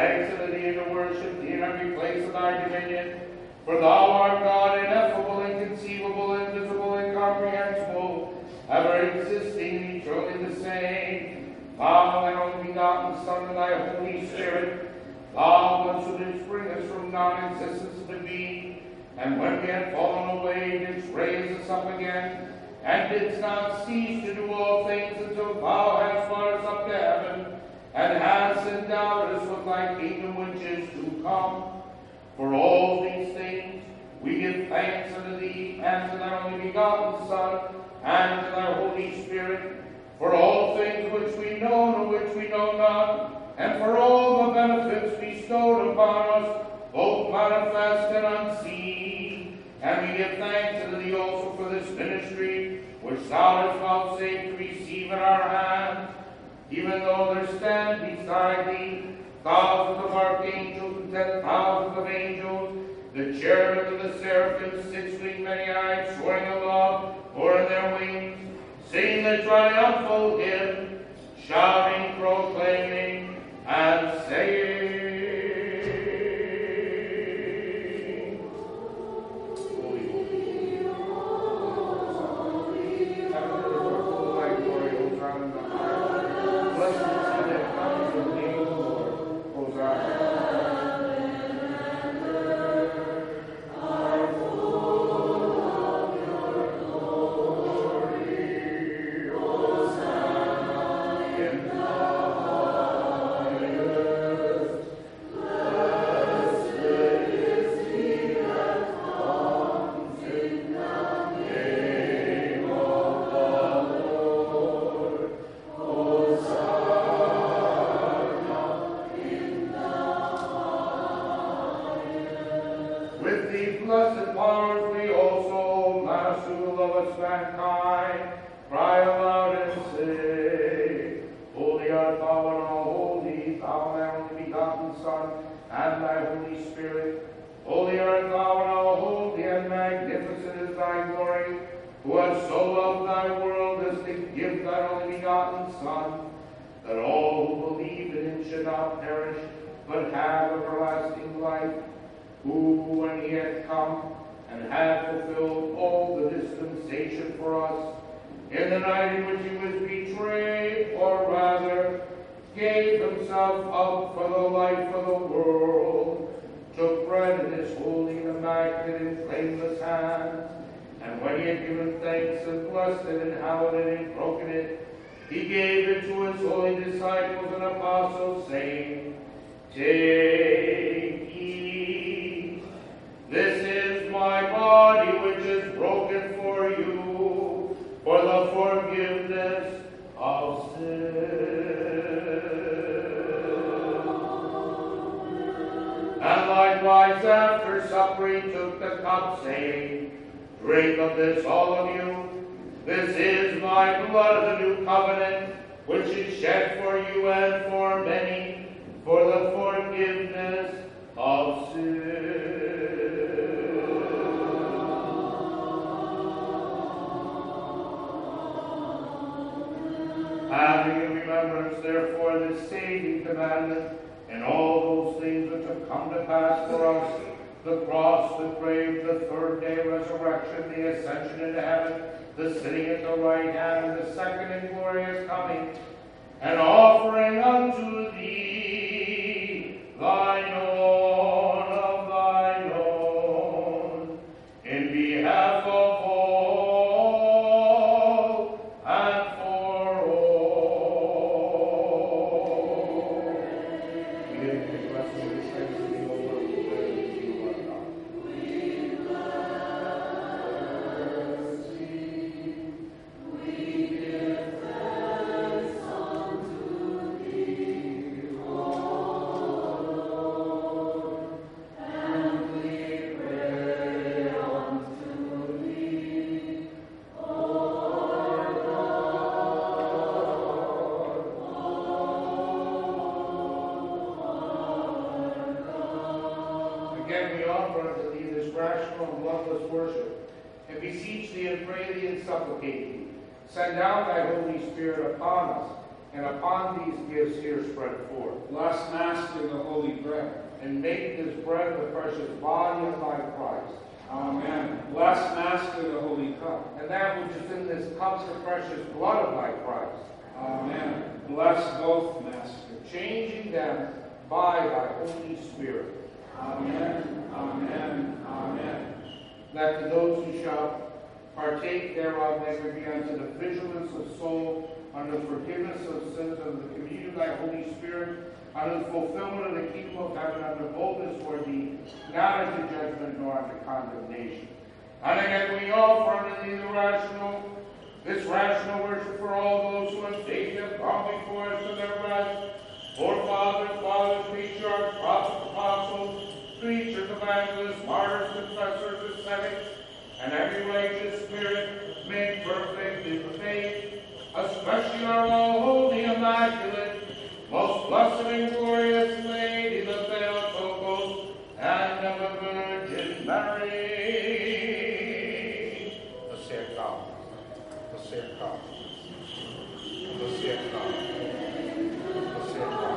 thanks unto thee and to worship thee in every place of thy dominion. For thou art God, ineffable, inconceivable, invisible, incomprehensible, ever existing, eternally the same. Thou, thy only begotten Son, and thy Holy Spirit, thou once who didst bring us from non-existence to being, and when we had fallen away, didst raise us up again, and didst not cease to do all things until thou hast brought us up to heaven, and hast endowed us with thy kingdom which is to come. For all these things we give thanks unto thee, and to thy only begotten Son, and to thy Holy Spirit, for all things which we know and which we know not, and for all the benefits bestowed upon us, both manifest and unseen. And we give thanks unto thee also for this ministry, which thou hast vouchsafed to receive in our hands, even though there stand beside thee thousands of archangels and 10,000s of angels, the cherubim and the seraphims, 6 winged many-eyed, soaring aloft, or in their wings, singing the triumphal hymn, shouting, proclaiming, and saying, Holy, holy, holy, heaven and earth are full of thy glory, Hosanna in the highest. Blessed is he that comes in the name of the Lord, Hosanna. With these blessed powers we also, Master who lovest mankind, cry aloud and say, Holy art thou and all holy, thou thy only begotten Son, and thy Holy Spirit. Holy art thou and all holy, and magnificent is thy glory, who hast so loved thy world as to give thy only begotten Son, that all who believe in him should not perish, but have everlasting life. Who, when he had come and had fulfilled all the dispensation for us, in the night in which he was betrayed, or rather gave himself up for the life of the world, took bread in his holy and immaculate and flameless hands, and when he had given thanks and blessed it and hallowed it and broken it, he gave it to his holy disciples and apostles, saying, Take, eat. This is my body which is broken for you, for the forgiveness of sin. And likewise after supper he took the cup, saying, Drink of this, all of you. This is my blood of the new covenant, which is shed for you and for many, for the forgiveness of sin. Having in remembrance, therefore, this saving commandment, and all those things which have come to pass for us, the cross, the grave, the third day resurrection, the ascension into heaven, the sitting at the right hand, and the second and glorious coming, and offering unto thee thine own of thine own, in behalf of all and for all. We give the blessing of this thanks to thee, O Lord, who praise thee, O Lord God. Again, we offer unto thee this rational and bloodless worship, and beseech thee and pray thee and supplicate thee. Send down thy Holy Spirit upon us, And upon these gifts here spread forth. Bless, Master, the holy bread. And make this bread the precious body of thy Christ. Amen. Bless, Master, the holy cup. And that which is in this cup the precious blood of thy Christ. Amen. Bless both, Master. Changing them by thy Holy Spirit. Amen. Amen. Amen. That to those who shall partake thereof they may be unto the vigilance of soul, unto the forgiveness of sins, unto the communion of thy Holy Spirit, unto the fulfillment of the kingdom of heaven, unto boldness for thee, not unto judgment nor unto condemnation. And again we offer unto thee this rational worship for all those who in faith have gone before us to their rest, forefathers, patriarchs, prophets, apostles, preachers, evangelists, martyrs, confessors, ascetics, and every righteous spirit made perfect in faith, especially our all holy, immaculate, most blessed and glorious Lady, the Theotokos, and of the Virgin Mary. The said God. The said God. The said God. The said God.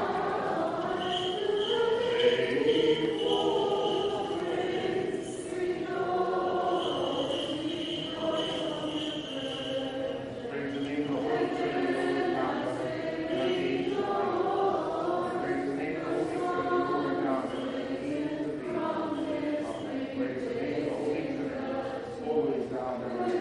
Praise the name of the Holy Trinity, Lord God. Praise the name of the Holy Trinity, Lord God. Praise the name of the Holy Trinity, always now and ever.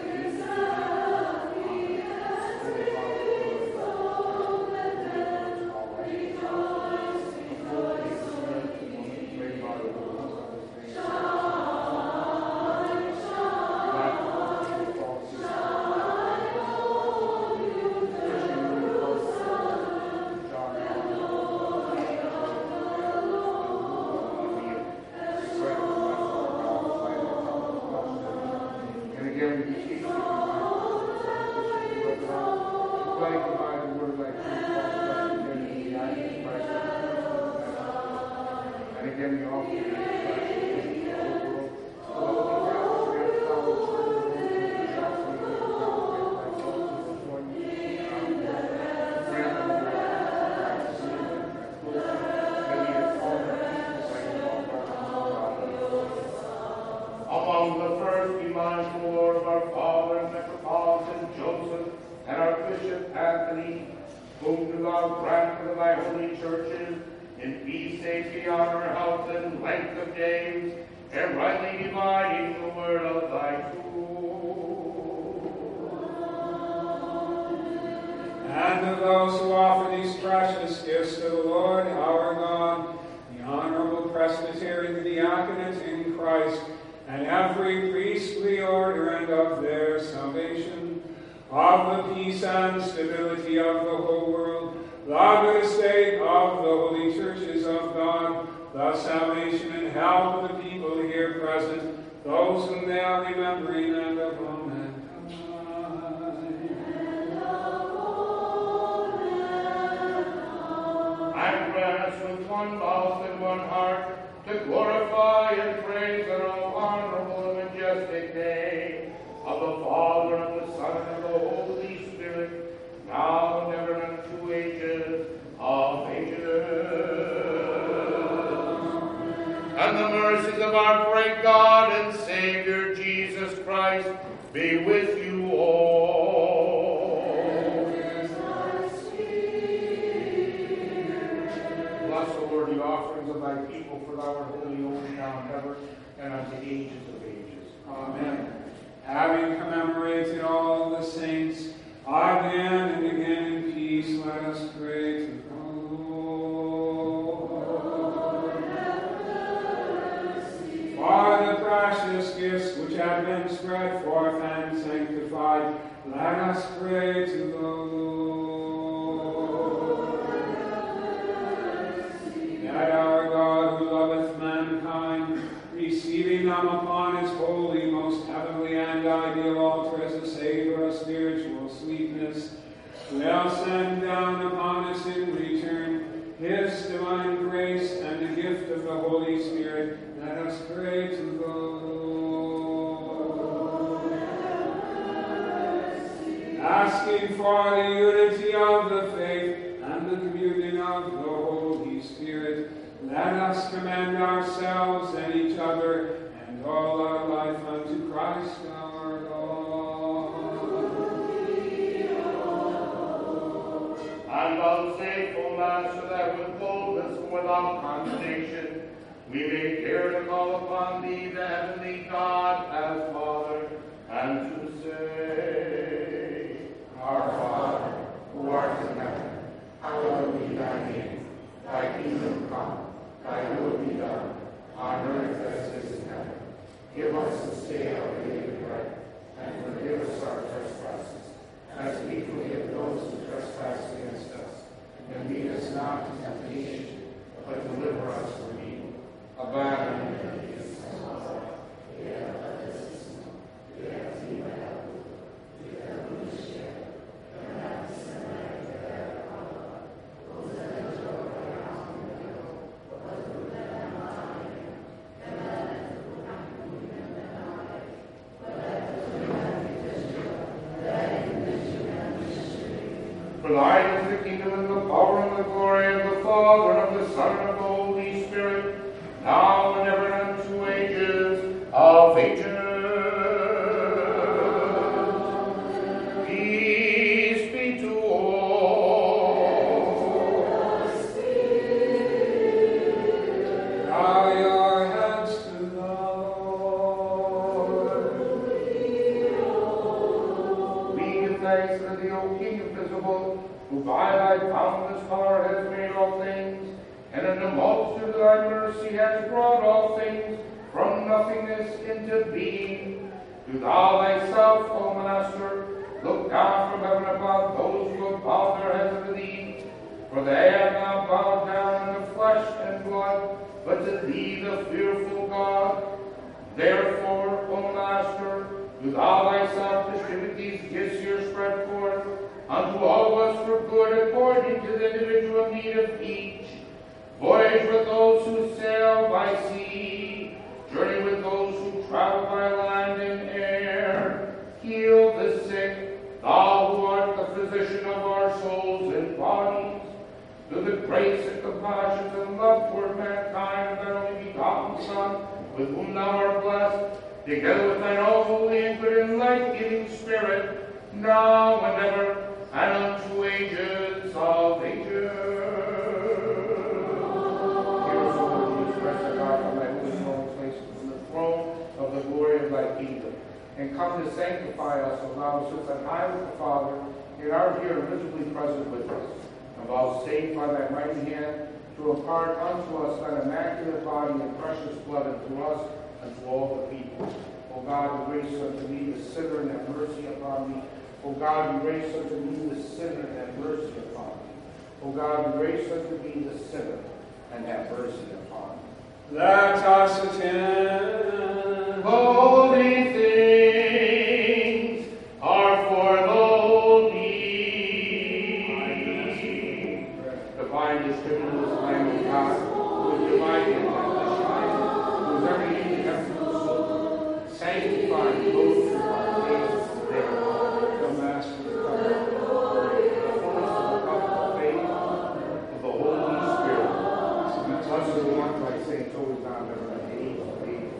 Among the first, be mindful, Lord, of our Father and Metropolitan Joseph, and our Bishop Anthony, whom do thou grant to thy holy churches in peace, safety, honor, health, and length of days, and rightly dividing the word of thy truth. And of those who offer these precious gifts to the Lord our God, the honorable presbytery, the diaconate in Christ, and every priestly order, and of their salvation, of the peace and stability of the whole world, the good estate of the holy churches of God, the salvation and health of the people here present, those whom they are remembering, and of all mankind. And rest with one mouth and one heart, to glorify and praise the honorable and majestic name of the Father, and the Son, and of the Holy Spirit, now and ever, and unto ages of ages. And the mercies of our great God and Savior Jesus Christ be with you all. Bless, O Lord, the offerings of thy people, for thou art holy, holy now and ever, and unto ages of ages. Amen. Having commemorated all the saints, again and again in peace, let us pray to the Lord. For the precious gifts which have been spread forth and sanctified, let us pray to the Lord. That our God, who loveth mankind, receiving them upon his holy, most heavenly and ideal altar as a savor of spiritual sweetness, will send down upon us in return his divine grace and the gift of the Holy Spirit. Let us pray to the Lord. Asking for the unity of the faith, Let us commend ourselves and each other and all our life unto Christ our God. And vouchsafe, O Master, that with boldness and without condemnation we may dare to call upon thee, the heavenly God, as Father, and to say, Our Father, who art in heaven, hallowed be thy name. Thy kingdom come, thy will be done, on earth as it is in heaven. Give us this day our daily bread, and forgive us our trespasses, as we forgive those who trespass against us. And lead us not into temptation, but deliver us from evil. Abide For thine is the kingdom and the power and the glory of the Father and of the Son and of the Holy Spirit, now and ever and unto ages of ages. Peace be to all. Bow your heads to the Lord. We give thanks unto thee, O King invisible, who by thy boundless power has made all things, and in the multitude of thy mercy has brought all things from nothingness into being. Do thou thyself, O Master, look down from heaven upon those who have bowed their heads unto thee, for they have not bowed down unto flesh and blood, but to thee, the fearful God. Therefore, O Master, do thou thyself distribute these gifts here spread forth unto all of us for good, according to the individual need of each. Voyage with those who sail by sea, journey with those who travel by land and air. Heal the sick, thou who art the physician of our souls and bodies. Through the grace and compassion and love toward mankind of thy only begotten Son, with whom thou art blessed, together with thine all holy and good and life-giving Spirit, now and ever, and unto ages of ages. Hear us, O Lord Jesus Christ, our God, from thy holy throne, placed from the throne of the glory of thy kingdom, and come to sanctify us, O thou who sits on high with the Father, and art here visibly present with us. And vouchsafe by thy mighty hand to impart unto us thine immaculate body and precious blood, and to us and to all the people. O God, who grace unto me the sinner, and have mercy upon me. O God, who grace unto me the sinner, and have mercy upon me. O God, who grace unto me the sinner, and have mercy upon me. Let us attend. Holy things are for the holy. Divine distributor, Lamb of God, who is divided and not shine, who is every need and every soul, sanctified those who are placed there. The Master of the fullness of the cup of faith of the Holy Spirit. Blessed are the ones by Saint always now and ever and ages of ages.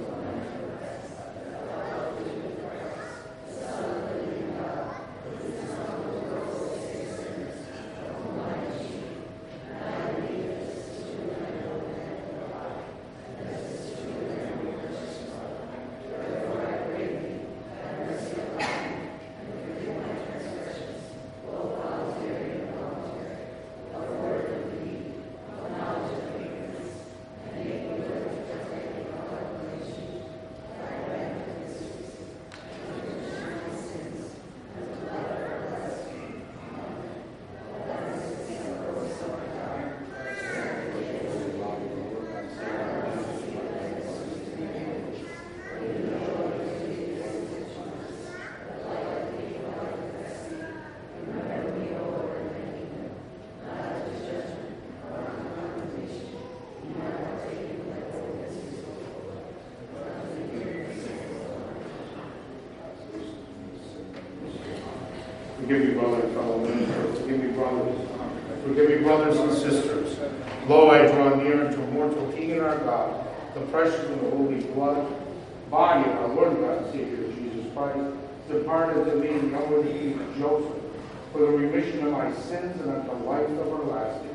Forgive me, brothers, fellow ministers. Forgive me, brothers and sisters. Lo, I draw near unto mortal King and our God, the precious and the holy blood, body of our Lord God and Savior Jesus Christ, departed to me in the Lord of Joseph, for the remission of my sins and unto life everlasting.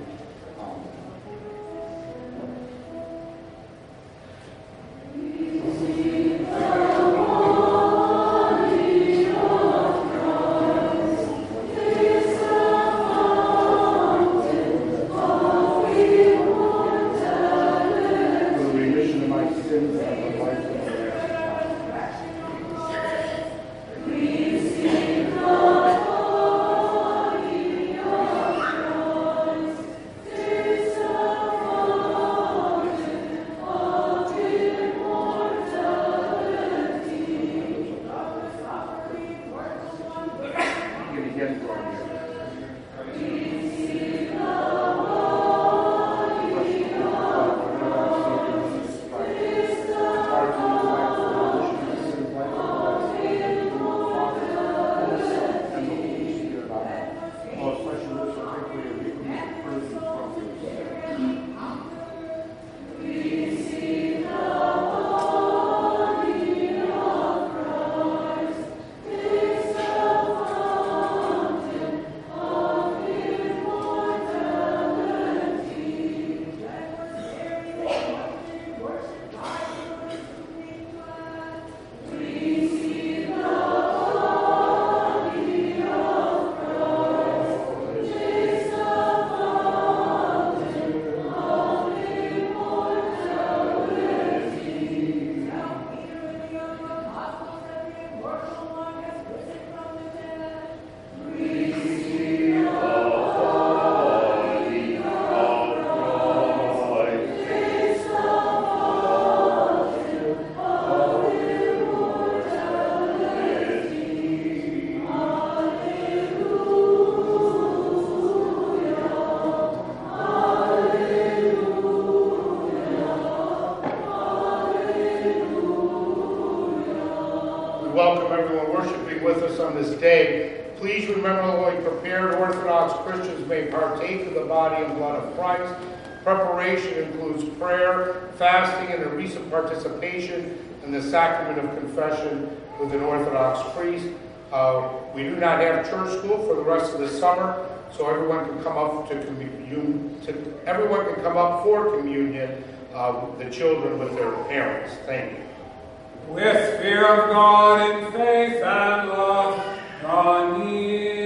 Please remember that while prepared Orthodox Christians may partake of the body and blood of Christ. Preparation includes prayer, fasting, and a recent participation in the sacrament of confession with an Orthodox priest. We do not have church school for the rest of the summer, so everyone can come up to everyone can come up for communion, the children with their parents. Thank you. With fear of God and faith and love, draw near.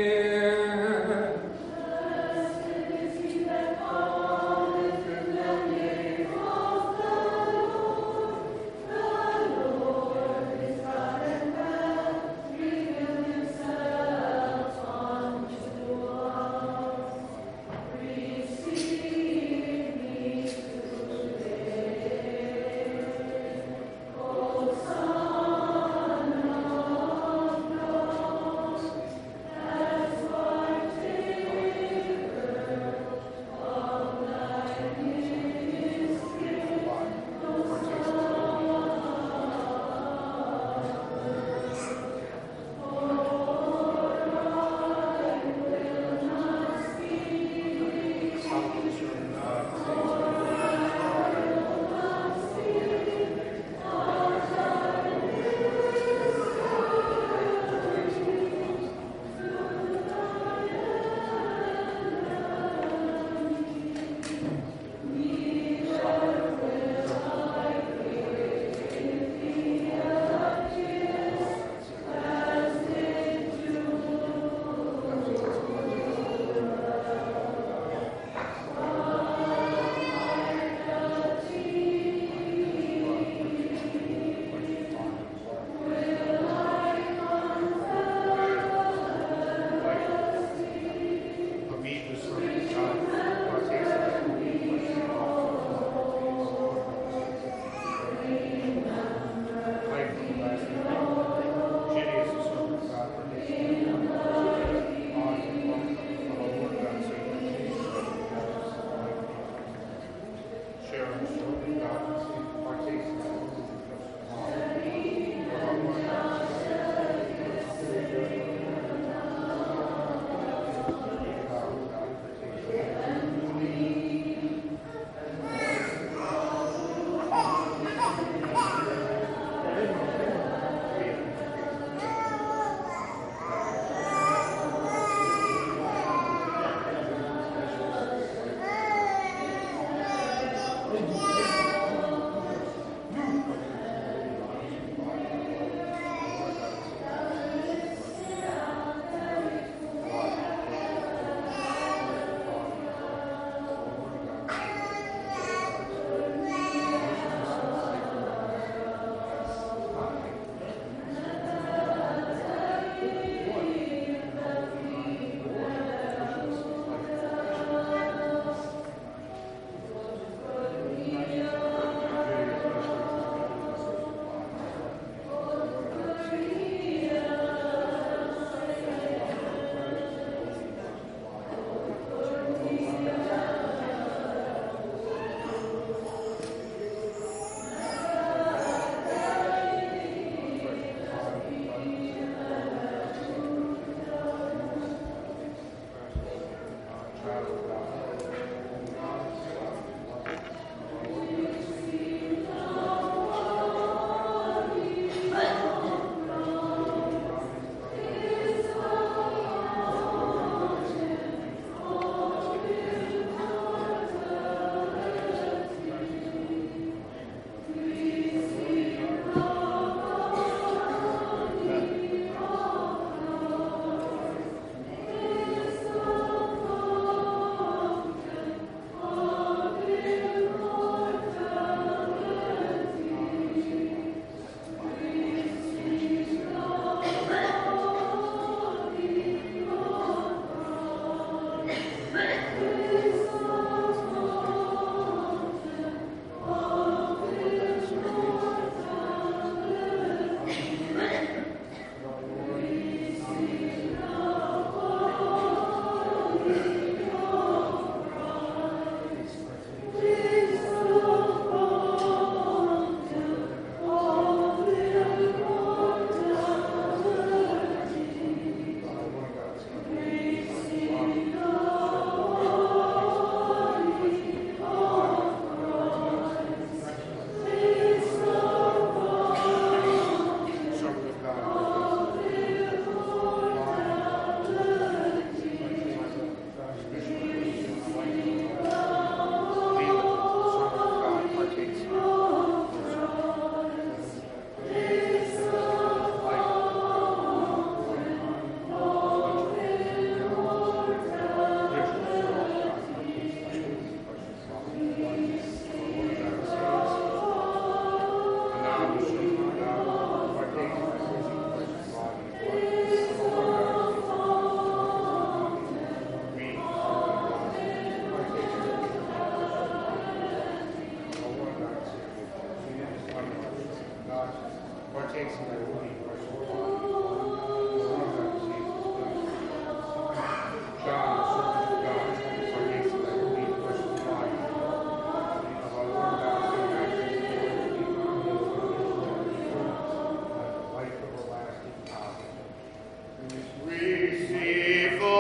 Receive the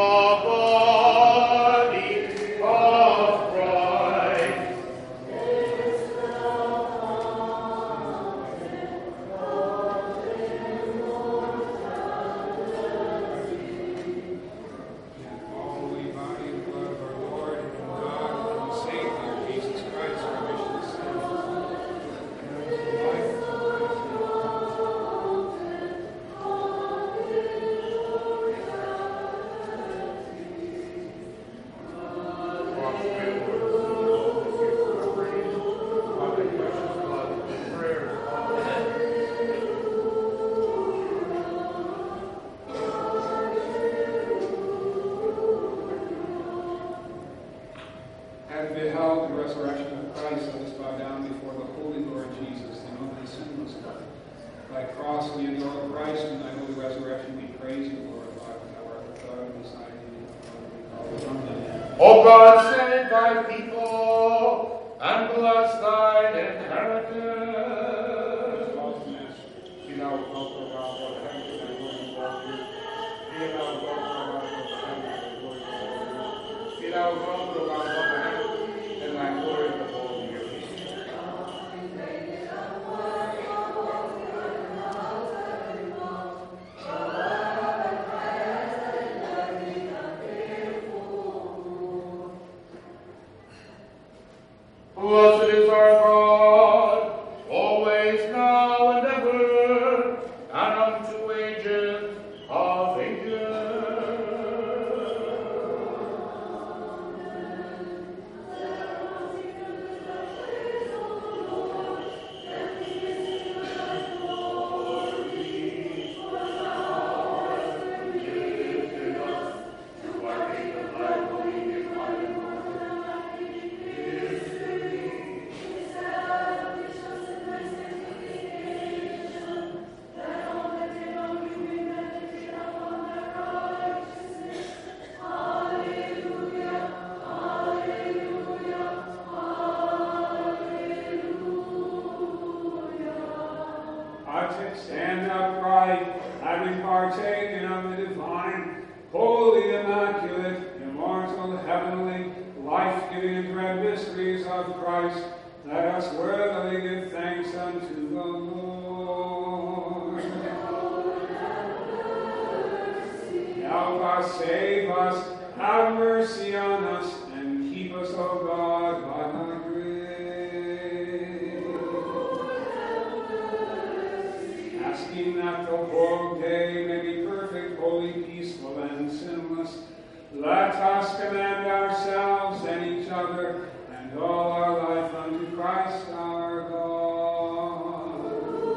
body of Christ. Holy body and blood of our Lord and God and Savior, Jesus Christ, our remission of Having beheld the resurrection of Christ, let us bow down before the Holy Lord Jesus, the only sinless God. Thy cross we adore Christ, and thy holy resurrection we praise and glorify. Thou art the God of beside thee. O God, save thy people and bless thine inheritance. See thou help, O God, what heaven and glory walk you. See thou help, O God, what heaven and glory walk you. See thou help, O God, what heaven and thy glory behold you. Blessed is our God, always, now, and ever, and unto ages of ages. I stand upright, having partaken of the divine, holy, immaculate, immortal, heavenly, life-giving, and dread mysteries of Christ. Let us worthily give thanks unto the Lord. Help us, save us, have mercy on us, and keep us, O God, by thy grace. Asking that the whole day may be perfect, holy, peaceful, and sinless, let us commend ourselves and each other and all our life unto Christ our God.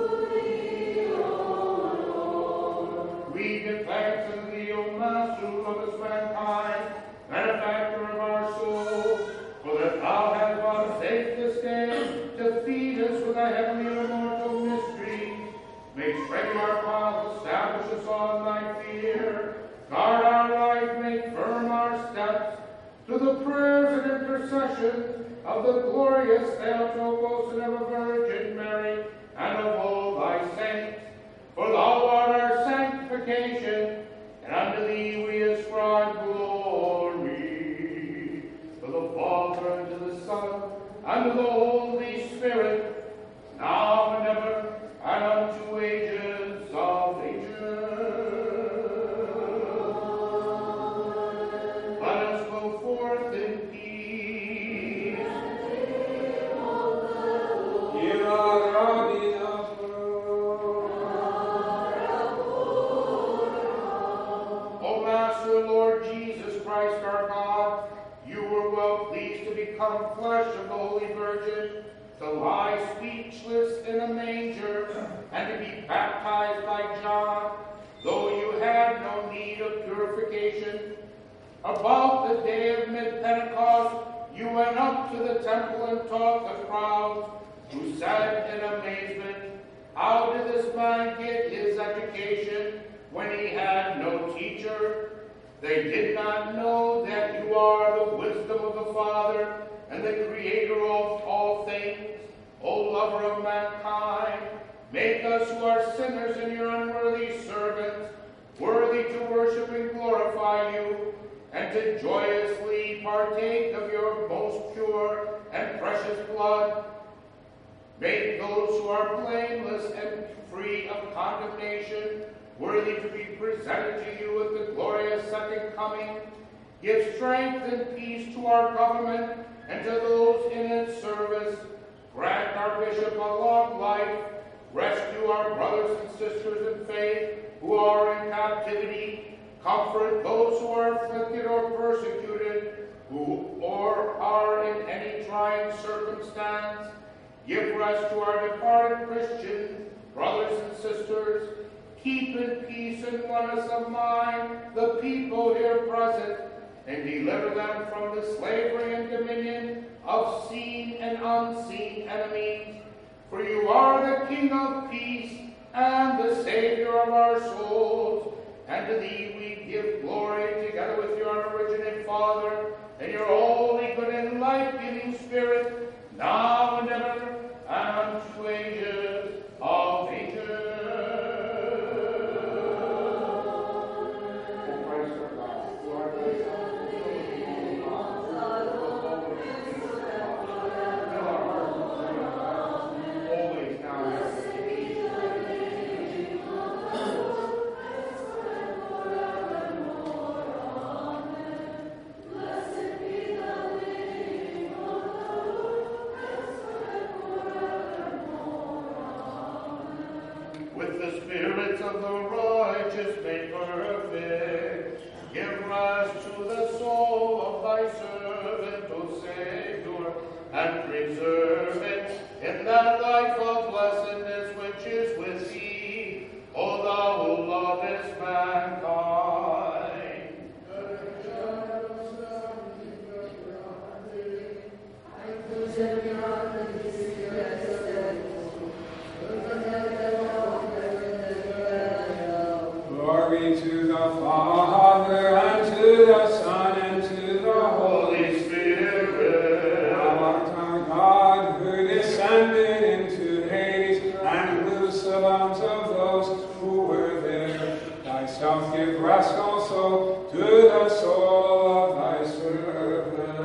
We give thanks unto thee, O Master, who lovest mankind, benefactor of our souls, for that thou hast brought faith this day to feed us with thy heavenly and immortal mysteries. Make straight our path, establish us on thy fear, guard our life, make firm our steps, to the prayers and intercession of the glorious Theotokos and ever Virgin Mary, and of all thy saints. For thou art our sanctification, and unto thee we ascribe glory. To the Father, and to the Son, and to the Holy Spirit, now and ever, and unto ages of ages. Let us go forth in peace. O Master, Lord Jesus Christ our God, you were well pleased to become flesh of the Holy Virgin, to lie speechless in a manger, and to be baptized by John, though you had no need of purification. About the day of mid-Pentecost, you went up to the temple and taught the crowds, who sat in amazement, How did this man get his education when he had no teacher? They did not know that you are the wisdom of the Father and the Creator of all things. O lover of mankind, make us who are sinners and your unworthy servants, worthy to worship and glorify you, and to joyously partake of your most pure and precious blood. Make those who are blameless and free of condemnation worthy to be presented to you at the glorious second coming. Give strength and peace to our government and to those in its service. Grant our bishop a long life. Rescue our brothers and sisters in faith who are in captivity. Comfort those who are afflicted or persecuted, or are in any trying circumstance. Give rest to our departed Christian brothers and sisters. Keep in peace and oneness of mind the people here present, and deliver them from the slavery and dominion of seen and unseen enemies. For you are the King of peace and the Savior of our souls, and to thee we give glory together with your unoriginate Father and your holy, good, and life-giving Spirit, now and ever, and to ages of ages. O Christ our God, who art raised up from the dead, fill our hearts with joy of God, always, now, and ever. With the spirits of the righteous made perfect, give rest to the soul of thy servant, O Savior, and preserve it in that life of blessedness which is with thee, O thou who lovest mankind. Glory to the Father, and to the Son, and to the Holy Spirit. Thou art our God, who descended into Hades, and loosed the bonds of those who were there. Thyself give rest also to the soul of thy servant.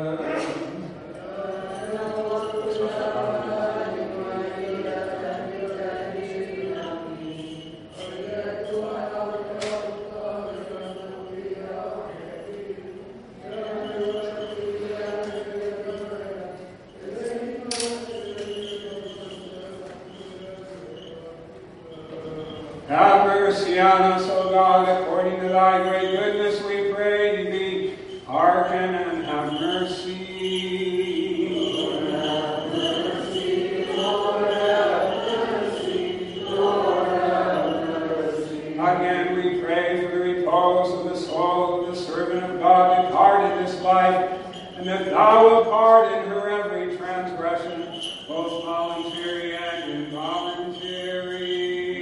Have mercy on us, O God, according to thy great goodness, we pray thee. Hearken and have mercy. Lord, have mercy. Lord, have mercy. Lord, have mercy. Again we pray for the repose of the soul of the servant of God departed this life, and that thou wilt pardon her every transgression, both voluntary and involuntary.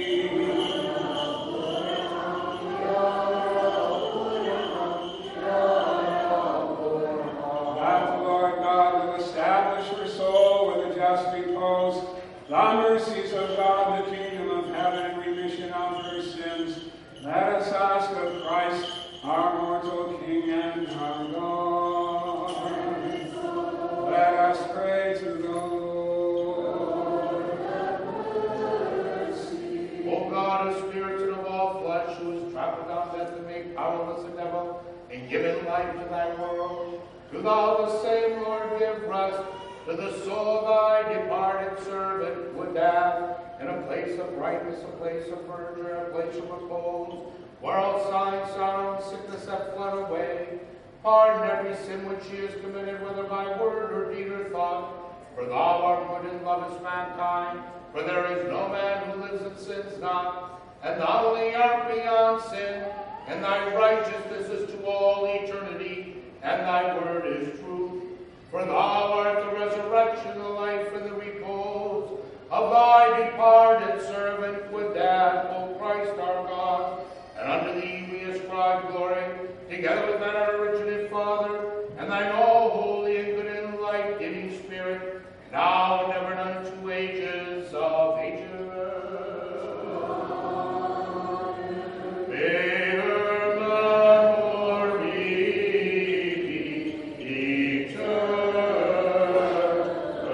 Repose, the mercies of God, the kingdom of heaven, and remission of her sins. Let us ask of Christ, our mortal King and our God. Let us pray to the Lord. O God of spirits and of all flesh, who has trampled down death and made powerless the devil, and given life to thy world, do thou the same, Lord, give rest to the soul of thy departed servant, would have in a place of brightness, a place of verdure, a place of repose, where all signs, sorrow, and sickness have fled away. Pardon every sin which she has committed, whether by word or deed or thought. For thou art good and lovest mankind, for there is no man who lives and sins not. And thou only art beyond sin, and thy righteousness is to all eternity, and thy word is truth. For thou art the resurrection, the life, and the repose of thy thy departed servant with that, O Christ our God. And unto thee we ascribe glory, together with thine unoriginate Father, and thine all holy and good and life-giving Spirit, now and ever and unto ages of ages. May her memory be eternal.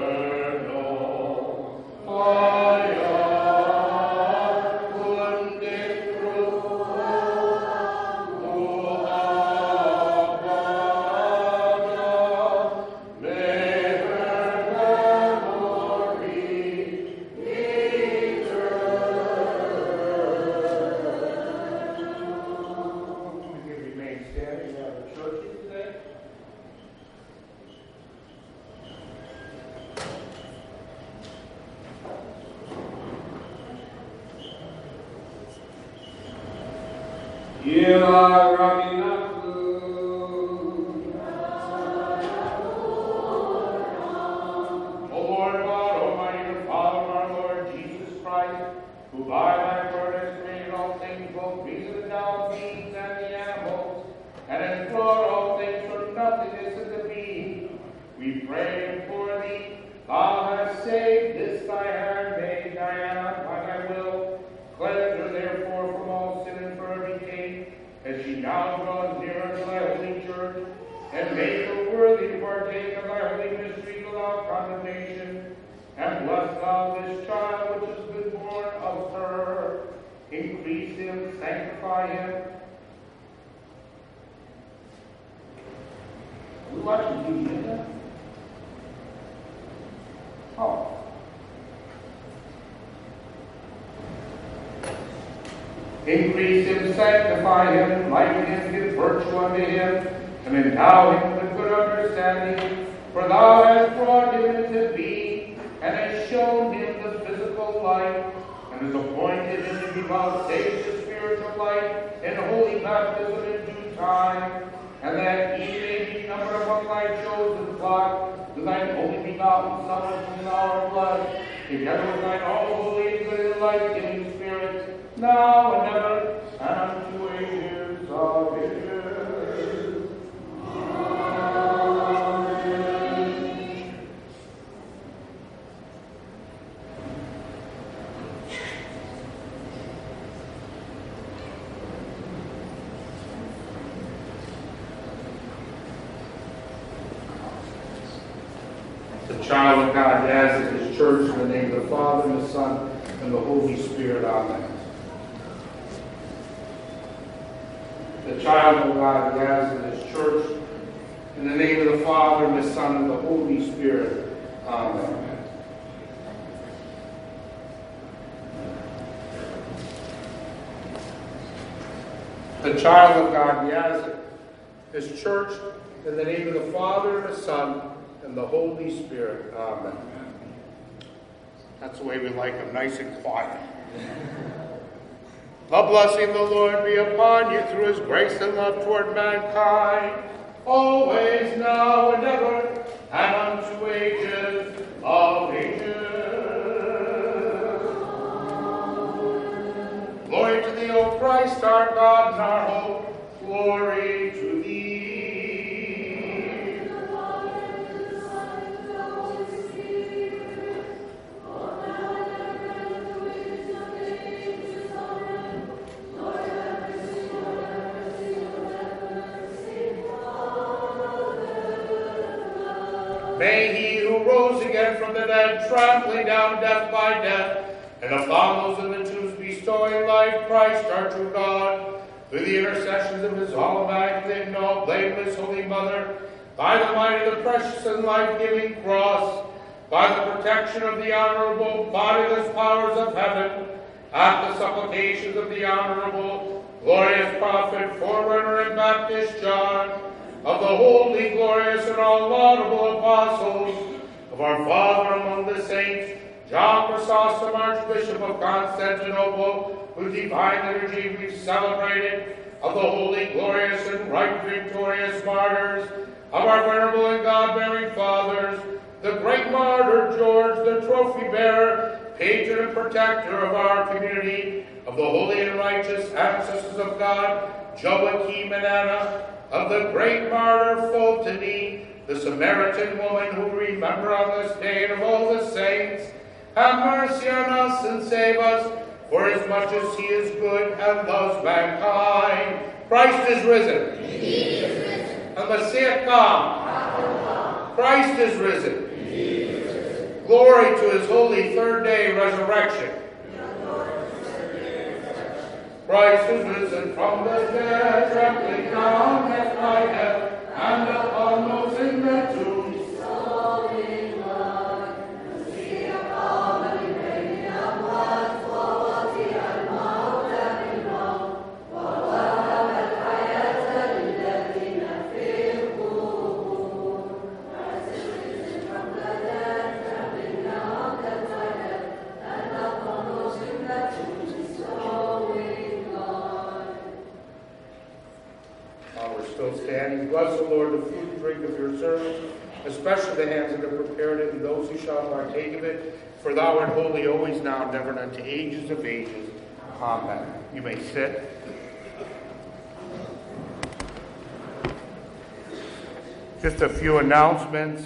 Increase him, sanctify him, lighten him, give virtue unto him, and endow him with good understanding. For thou hast brought him into being, and hast shown him the physical life, and hast appointed him to be vouchsafed the spiritual life in holy baptism in due time, and that he may be numbered among thy chosen flock, to thine only begotten Son from our blood, together with thine all holy and good and life-giving Spirit, now and ever, and unto ages of ages. Amen. The child of God as in his church, in the name of the Father, and the Son, and the Holy Spirit. Amen. The child of God as in his church, in the name of the Father, and the Son, and the Holy Spirit. Amen. The child of God as his church, in the name of the Father, and the Son, and the Holy Spirit. Amen. That's the way we like them, nice and quiet. The blessing of the Lord be upon you through his grace and love toward mankind, always, now, and ever, and unto ages of ages. Glory to thee, O Christ, our God and our hope. Glory to thee. May he who rose again from the dead, trampling down death by death, and upon those in the tombs bestowing life, Christ our true God, through the intercessions of his all immaculate and all blameless Holy Mother, by the might of the precious and life-giving cross, by the protection of the honorable bodiless powers of heaven, at the supplications of the honorable, glorious prophet, forerunner, and Baptist John, of the holy, glorious, and all laudable apostles, of our Father among the saints, John Chrysostom, Archbishop of Constantinople, whose divine liturgy we've celebrated, of the holy, glorious, and right victorious martyrs, of our venerable and God-bearing fathers, the great martyr George, the trophy bearer, patron and protector of our community, of the holy and righteous ancestors of God, Joachim and Anna, of the great martyr Fultony, the Samaritan woman who we remember on this day, and of all the saints. Have mercy on us and save us, for as much as he is good and loves mankind. Christ is risen. He is risen. The Messiah come. Christ is risen. He is risen. Glory to his holy third day resurrection. Christ is risen from the dead, trampling down death by death, and upon those in the tombs. Bless, O Lord, the food and drink of your servants, especially the hands that have prepared it, and those who shall partake of it. For thou art holy, always now, and ever, and unto ages of ages. Amen. You may sit. Just a few announcements.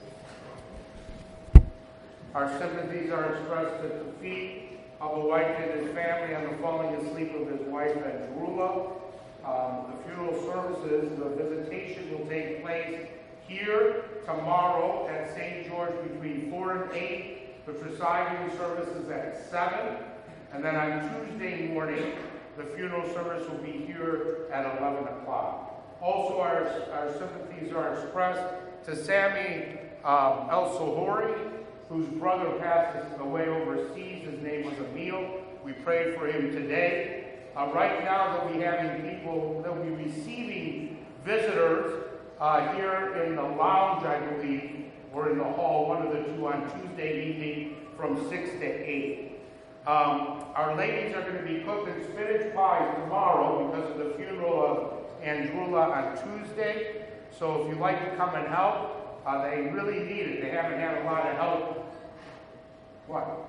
Our sympathies are expressed at the feet of a wife and his family on the falling asleep of his wife at Drula. The funeral services, the visitation will take place here tomorrow at St. George between 4 and 8. The presiding service is at 7. And then on Tuesday morning, the funeral service will be here at 11 o'clock. Also, our sympathies are expressed to Sammy El-Sohori, whose brother passed away overseas. His name was Emil. We pray for him today. Right now, they'll be receiving visitors here in the lounge, I believe, or in the hall, one of the two, on Tuesday evening from 6 to 8. Our ladies are going to be cooking spinach pies tomorrow because of the funeral of Andrula on Tuesday. So if you'd like to come and help, they really need it. They haven't had a lot of help. What?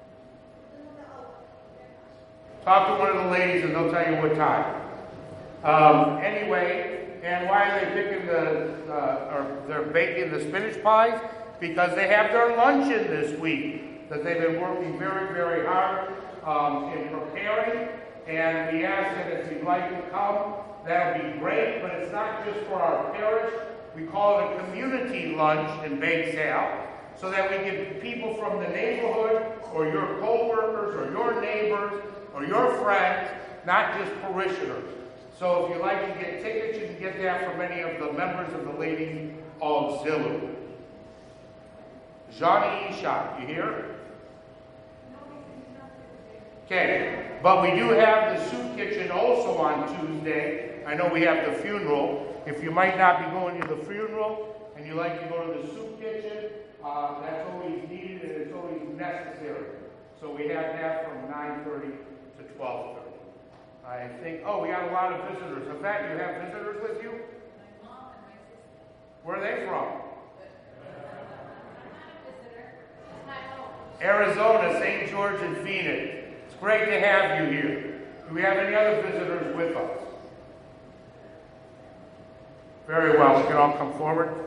Talk to one of the ladies and they'll tell you what time. Anyway, and why are they picking they're baking the spinach pies? Because they have their luncheon this week that they've been working very, very hard in preparing. And we ask that if you'd like to come, that'll be great. But it's not just for our parish. We call it a community lunch and bake sale, so that we get people from the neighborhood or your co-workers or your neighbors or your friends, not just parishioners. So if you'd like to get tickets, you can get that from any of the members of the Ladies Auxiliary. Johnny Ishak, you here? Okay, but we do have the soup kitchen also on Tuesday. I know we have the funeral. If you might not be going to the funeral and you like to go to the soup kitchen, that's always needed and it's always necessary. So we have that from 9:30 to 12:30. I think, we got a lot of visitors. In fact, you have visitors with you? My mom and my sister. Where are they from? I'm not a visitor. It's my home. Arizona, St. George, and Phoenix. It's great to have you here. Do we have any other visitors with us? Very well. We can all come forward.